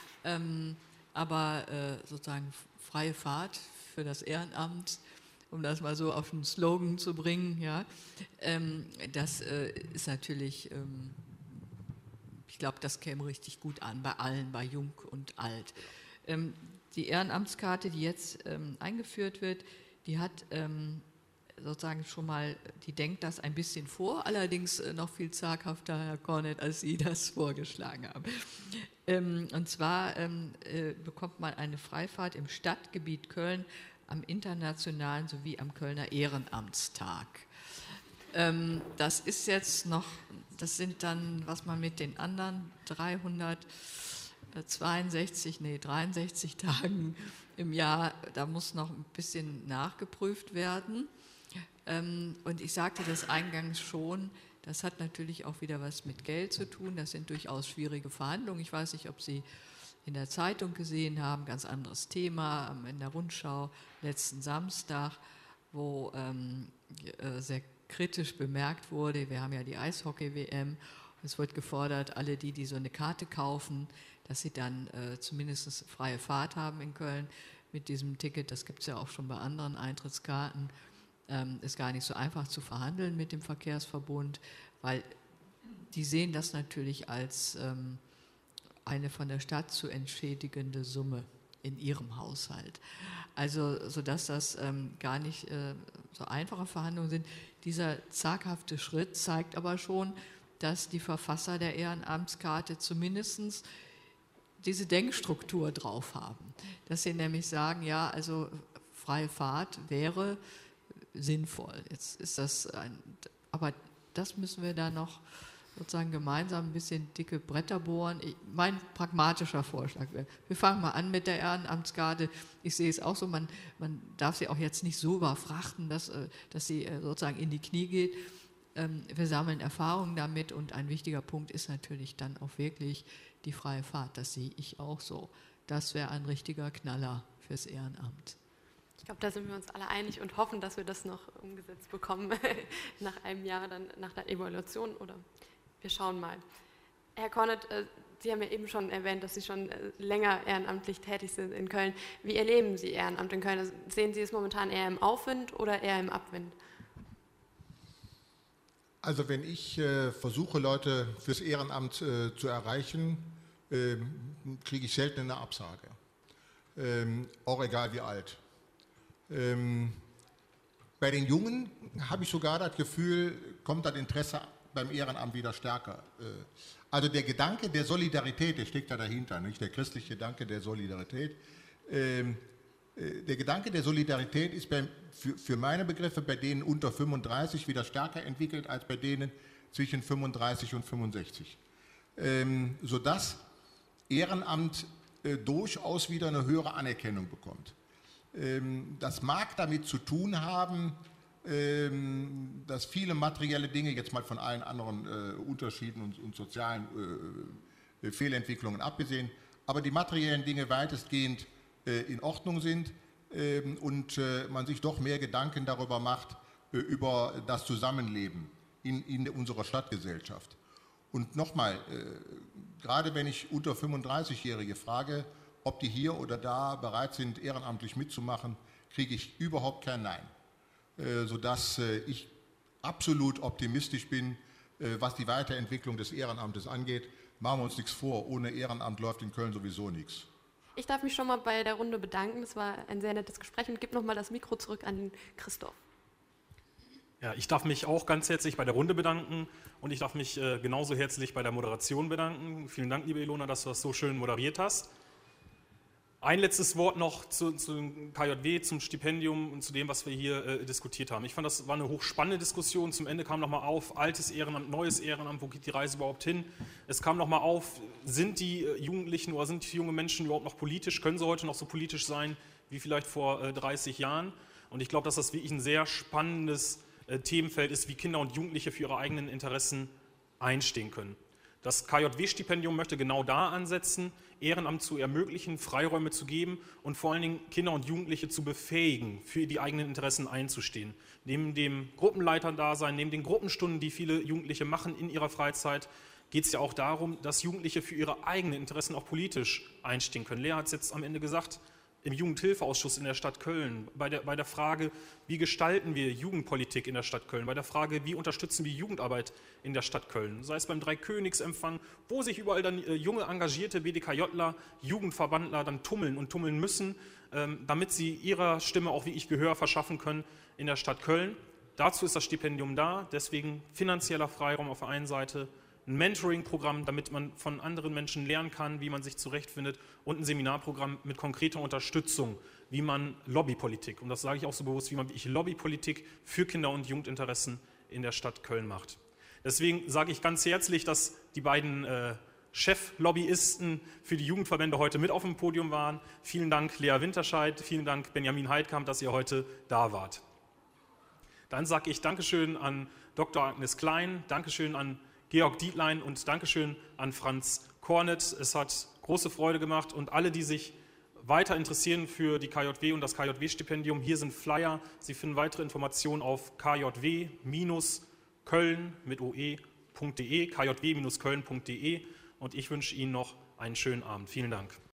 Aber sozusagen freie Fahrt für das Ehrenamt, um das mal so auf einen Slogan zu bringen, ja, das ist natürlich, ich glaube, das käme richtig gut an, bei allen, bei Jung und Alt. Die Ehrenamtskarte, die jetzt eingeführt wird, die hat sozusagen schon mal, die denkt das ein bisschen vor, allerdings noch viel zaghafter, Herr Kornett, als Sie das vorgeschlagen haben. Und zwar bekommt man eine Freifahrt im Stadtgebiet Köln am internationalen sowie am Kölner Ehrenamtstag. Das ist jetzt noch, das sind dann, was man mit den anderen 63 Tagen im Jahr, da muss noch ein bisschen nachgeprüft werden. Und ich sagte das eingangs schon, das hat natürlich auch wieder was mit Geld zu tun. Das sind durchaus schwierige Verhandlungen. Ich weiß nicht, ob Sie in der Zeitung gesehen haben, ganz anderes Thema, in der Rundschau letzten Samstag, wo sehr kritisch bemerkt wurde, wir haben ja die Eishockey-WM, es wird gefordert, alle die so eine Karte kaufen, dass sie dann zumindest freie Fahrt haben in Köln mit diesem Ticket. Das gibt es ja auch schon bei anderen Eintrittskarten. Ist gar nicht so einfach zu verhandeln mit dem Verkehrsverbund, weil die sehen das natürlich als eine von der Stadt zu entschädigende Summe in ihrem Haushalt. Also, sodass das gar nicht so einfache Verhandlungen sind. Dieser zaghafte Schritt zeigt aber schon, dass die Verfasser der Ehrenamtskarte zumindest diese Denkstruktur drauf haben. Dass sie nämlich sagen, ja, also freie Fahrt wäre sinnvoll. Jetzt ist das aber das müssen wir da noch sozusagen gemeinsam ein bisschen dicke Bretter bohren. Mein pragmatischer Vorschlag wäre, wir fangen mal an mit der Ehrenamtskarte. Ich sehe es auch so, man darf sie auch jetzt nicht so überfrachten, dass sie sozusagen in die Knie geht. Wir sammeln Erfahrungen damit und ein wichtiger Punkt ist natürlich dann auch wirklich die freie Fahrt. Das sehe ich auch so. Das wäre ein richtiger Knaller fürs Ehrenamt. Ich glaube, da sind wir uns alle einig und hoffen, dass wir das noch umgesetzt bekommen nach einem Jahr, dann nach der Evaluation oder wir schauen mal. Herr Kornett, Sie haben ja eben schon erwähnt, dass Sie schon länger ehrenamtlich tätig sind in Köln. Wie erleben Sie Ehrenamt in Köln? Also sehen Sie es momentan eher im Aufwind oder eher im Abwind? Also wenn ich versuche, Leute fürs Ehrenamt zu erreichen, kriege ich selten eine Absage. Auch egal wie alt. Bei den Jungen habe ich sogar das Gefühl, kommt das Interesse beim Ehrenamt wieder stärker. Also der Gedanke der Solidarität, der steckt da dahinter, nicht? Der christliche Gedanke der Solidarität. Der Gedanke der Solidarität ist für meine Begriffe bei denen unter 35 wieder stärker entwickelt als bei denen zwischen 35 und 65. Sodass Ehrenamt durchaus wieder eine höhere Anerkennung bekommt. Das mag damit zu tun haben, dass viele materielle Dinge, jetzt mal von allen anderen Unterschieden und sozialen Fehlentwicklungen abgesehen, aber die materiellen Dinge weitestgehend in Ordnung sind und man sich doch mehr Gedanken darüber macht, über das Zusammenleben in unserer Stadtgesellschaft. Und nochmal, gerade wenn ich unter 35-Jährige frage, ob die hier oder da bereit sind, ehrenamtlich mitzumachen, kriege ich überhaupt kein Nein. Sodass ich absolut optimistisch bin, was die Weiterentwicklung des Ehrenamtes angeht. Machen wir uns nichts vor, ohne Ehrenamt läuft in Köln sowieso nichts. Ich darf mich schon mal bei der Runde bedanken. Das war ein sehr nettes Gespräch und gebe nochmal das Mikro zurück an den Christoph. Ja, ich darf mich auch ganz herzlich bei der Runde bedanken und ich darf mich genauso herzlich bei der Moderation bedanken. Vielen Dank, liebe Ilona, dass du das so schön moderiert hast. Ein letztes Wort noch zum KJW, zum Stipendium und zu dem, was wir hier diskutiert haben. Ich fand, das war eine hochspannende Diskussion. Zum Ende kam nochmal auf, altes Ehrenamt, neues Ehrenamt, wo geht die Reise überhaupt hin? Es kam nochmal auf, sind die Jugendlichen oder sind die junge Menschen überhaupt noch politisch? Können sie heute noch so politisch sein wie vielleicht vor 30 Jahren? Und ich glaube, dass das wirklich ein sehr spannendes Themenfeld ist, wie Kinder und Jugendliche für ihre eigenen Interessen einstehen können. Das KJW-Stipendium möchte genau da ansetzen, Ehrenamt zu ermöglichen, Freiräume zu geben und vor allen Dingen Kinder und Jugendliche zu befähigen, für die eigenen Interessen einzustehen. Neben dem Gruppenleiterdasein, neben den Gruppenstunden, die viele Jugendliche machen in ihrer Freizeit, geht es ja auch darum, dass Jugendliche für ihre eigenen Interessen auch politisch einstehen können. Lea hat es jetzt am Ende gesagt, im Jugendhilfeausschuss in der Stadt Köln, bei der Frage, wie gestalten wir Jugendpolitik in der Stadt Köln, bei der Frage, wie unterstützen wir Jugendarbeit in der Stadt Köln, sei es beim Dreikönigsempfang, wo sich überall dann junge, engagierte BDKJler, Jugendverbandler dann tummeln müssen, damit sie ihrer Stimme auch wie ich Gehör verschaffen können in der Stadt Köln. Dazu ist das Stipendium da, deswegen finanzieller Freiraum auf der einen Seite, ein Mentoring-Programm, damit man von anderen Menschen lernen kann, wie man sich zurechtfindet und ein Seminarprogramm mit konkreter Unterstützung, wie man Lobbypolitik, und das sage ich auch so bewusst, wie man Lobbypolitik für Kinder- und Jugendinteressen in der Stadt Köln macht. Deswegen sage ich ganz herzlich, dass die beiden Cheflobbyisten für die Jugendverbände heute mit auf dem Podium waren. Vielen Dank, Lea Winterscheid, vielen Dank, Benjamin Heidkamp, dass ihr heute da wart. Dann sage ich Dankeschön an Dr. Agnes Klein, Dankeschön an Georg Dietlein und Dankeschön an Franz Kornet. Es hat große Freude gemacht und alle, die sich weiter interessieren für die KJW und das KJW-Stipendium, hier sind Flyer. Sie finden weitere Informationen auf kjw-köln mit oe.de, kjw-köln.de und ich wünsche Ihnen noch einen schönen Abend. Vielen Dank.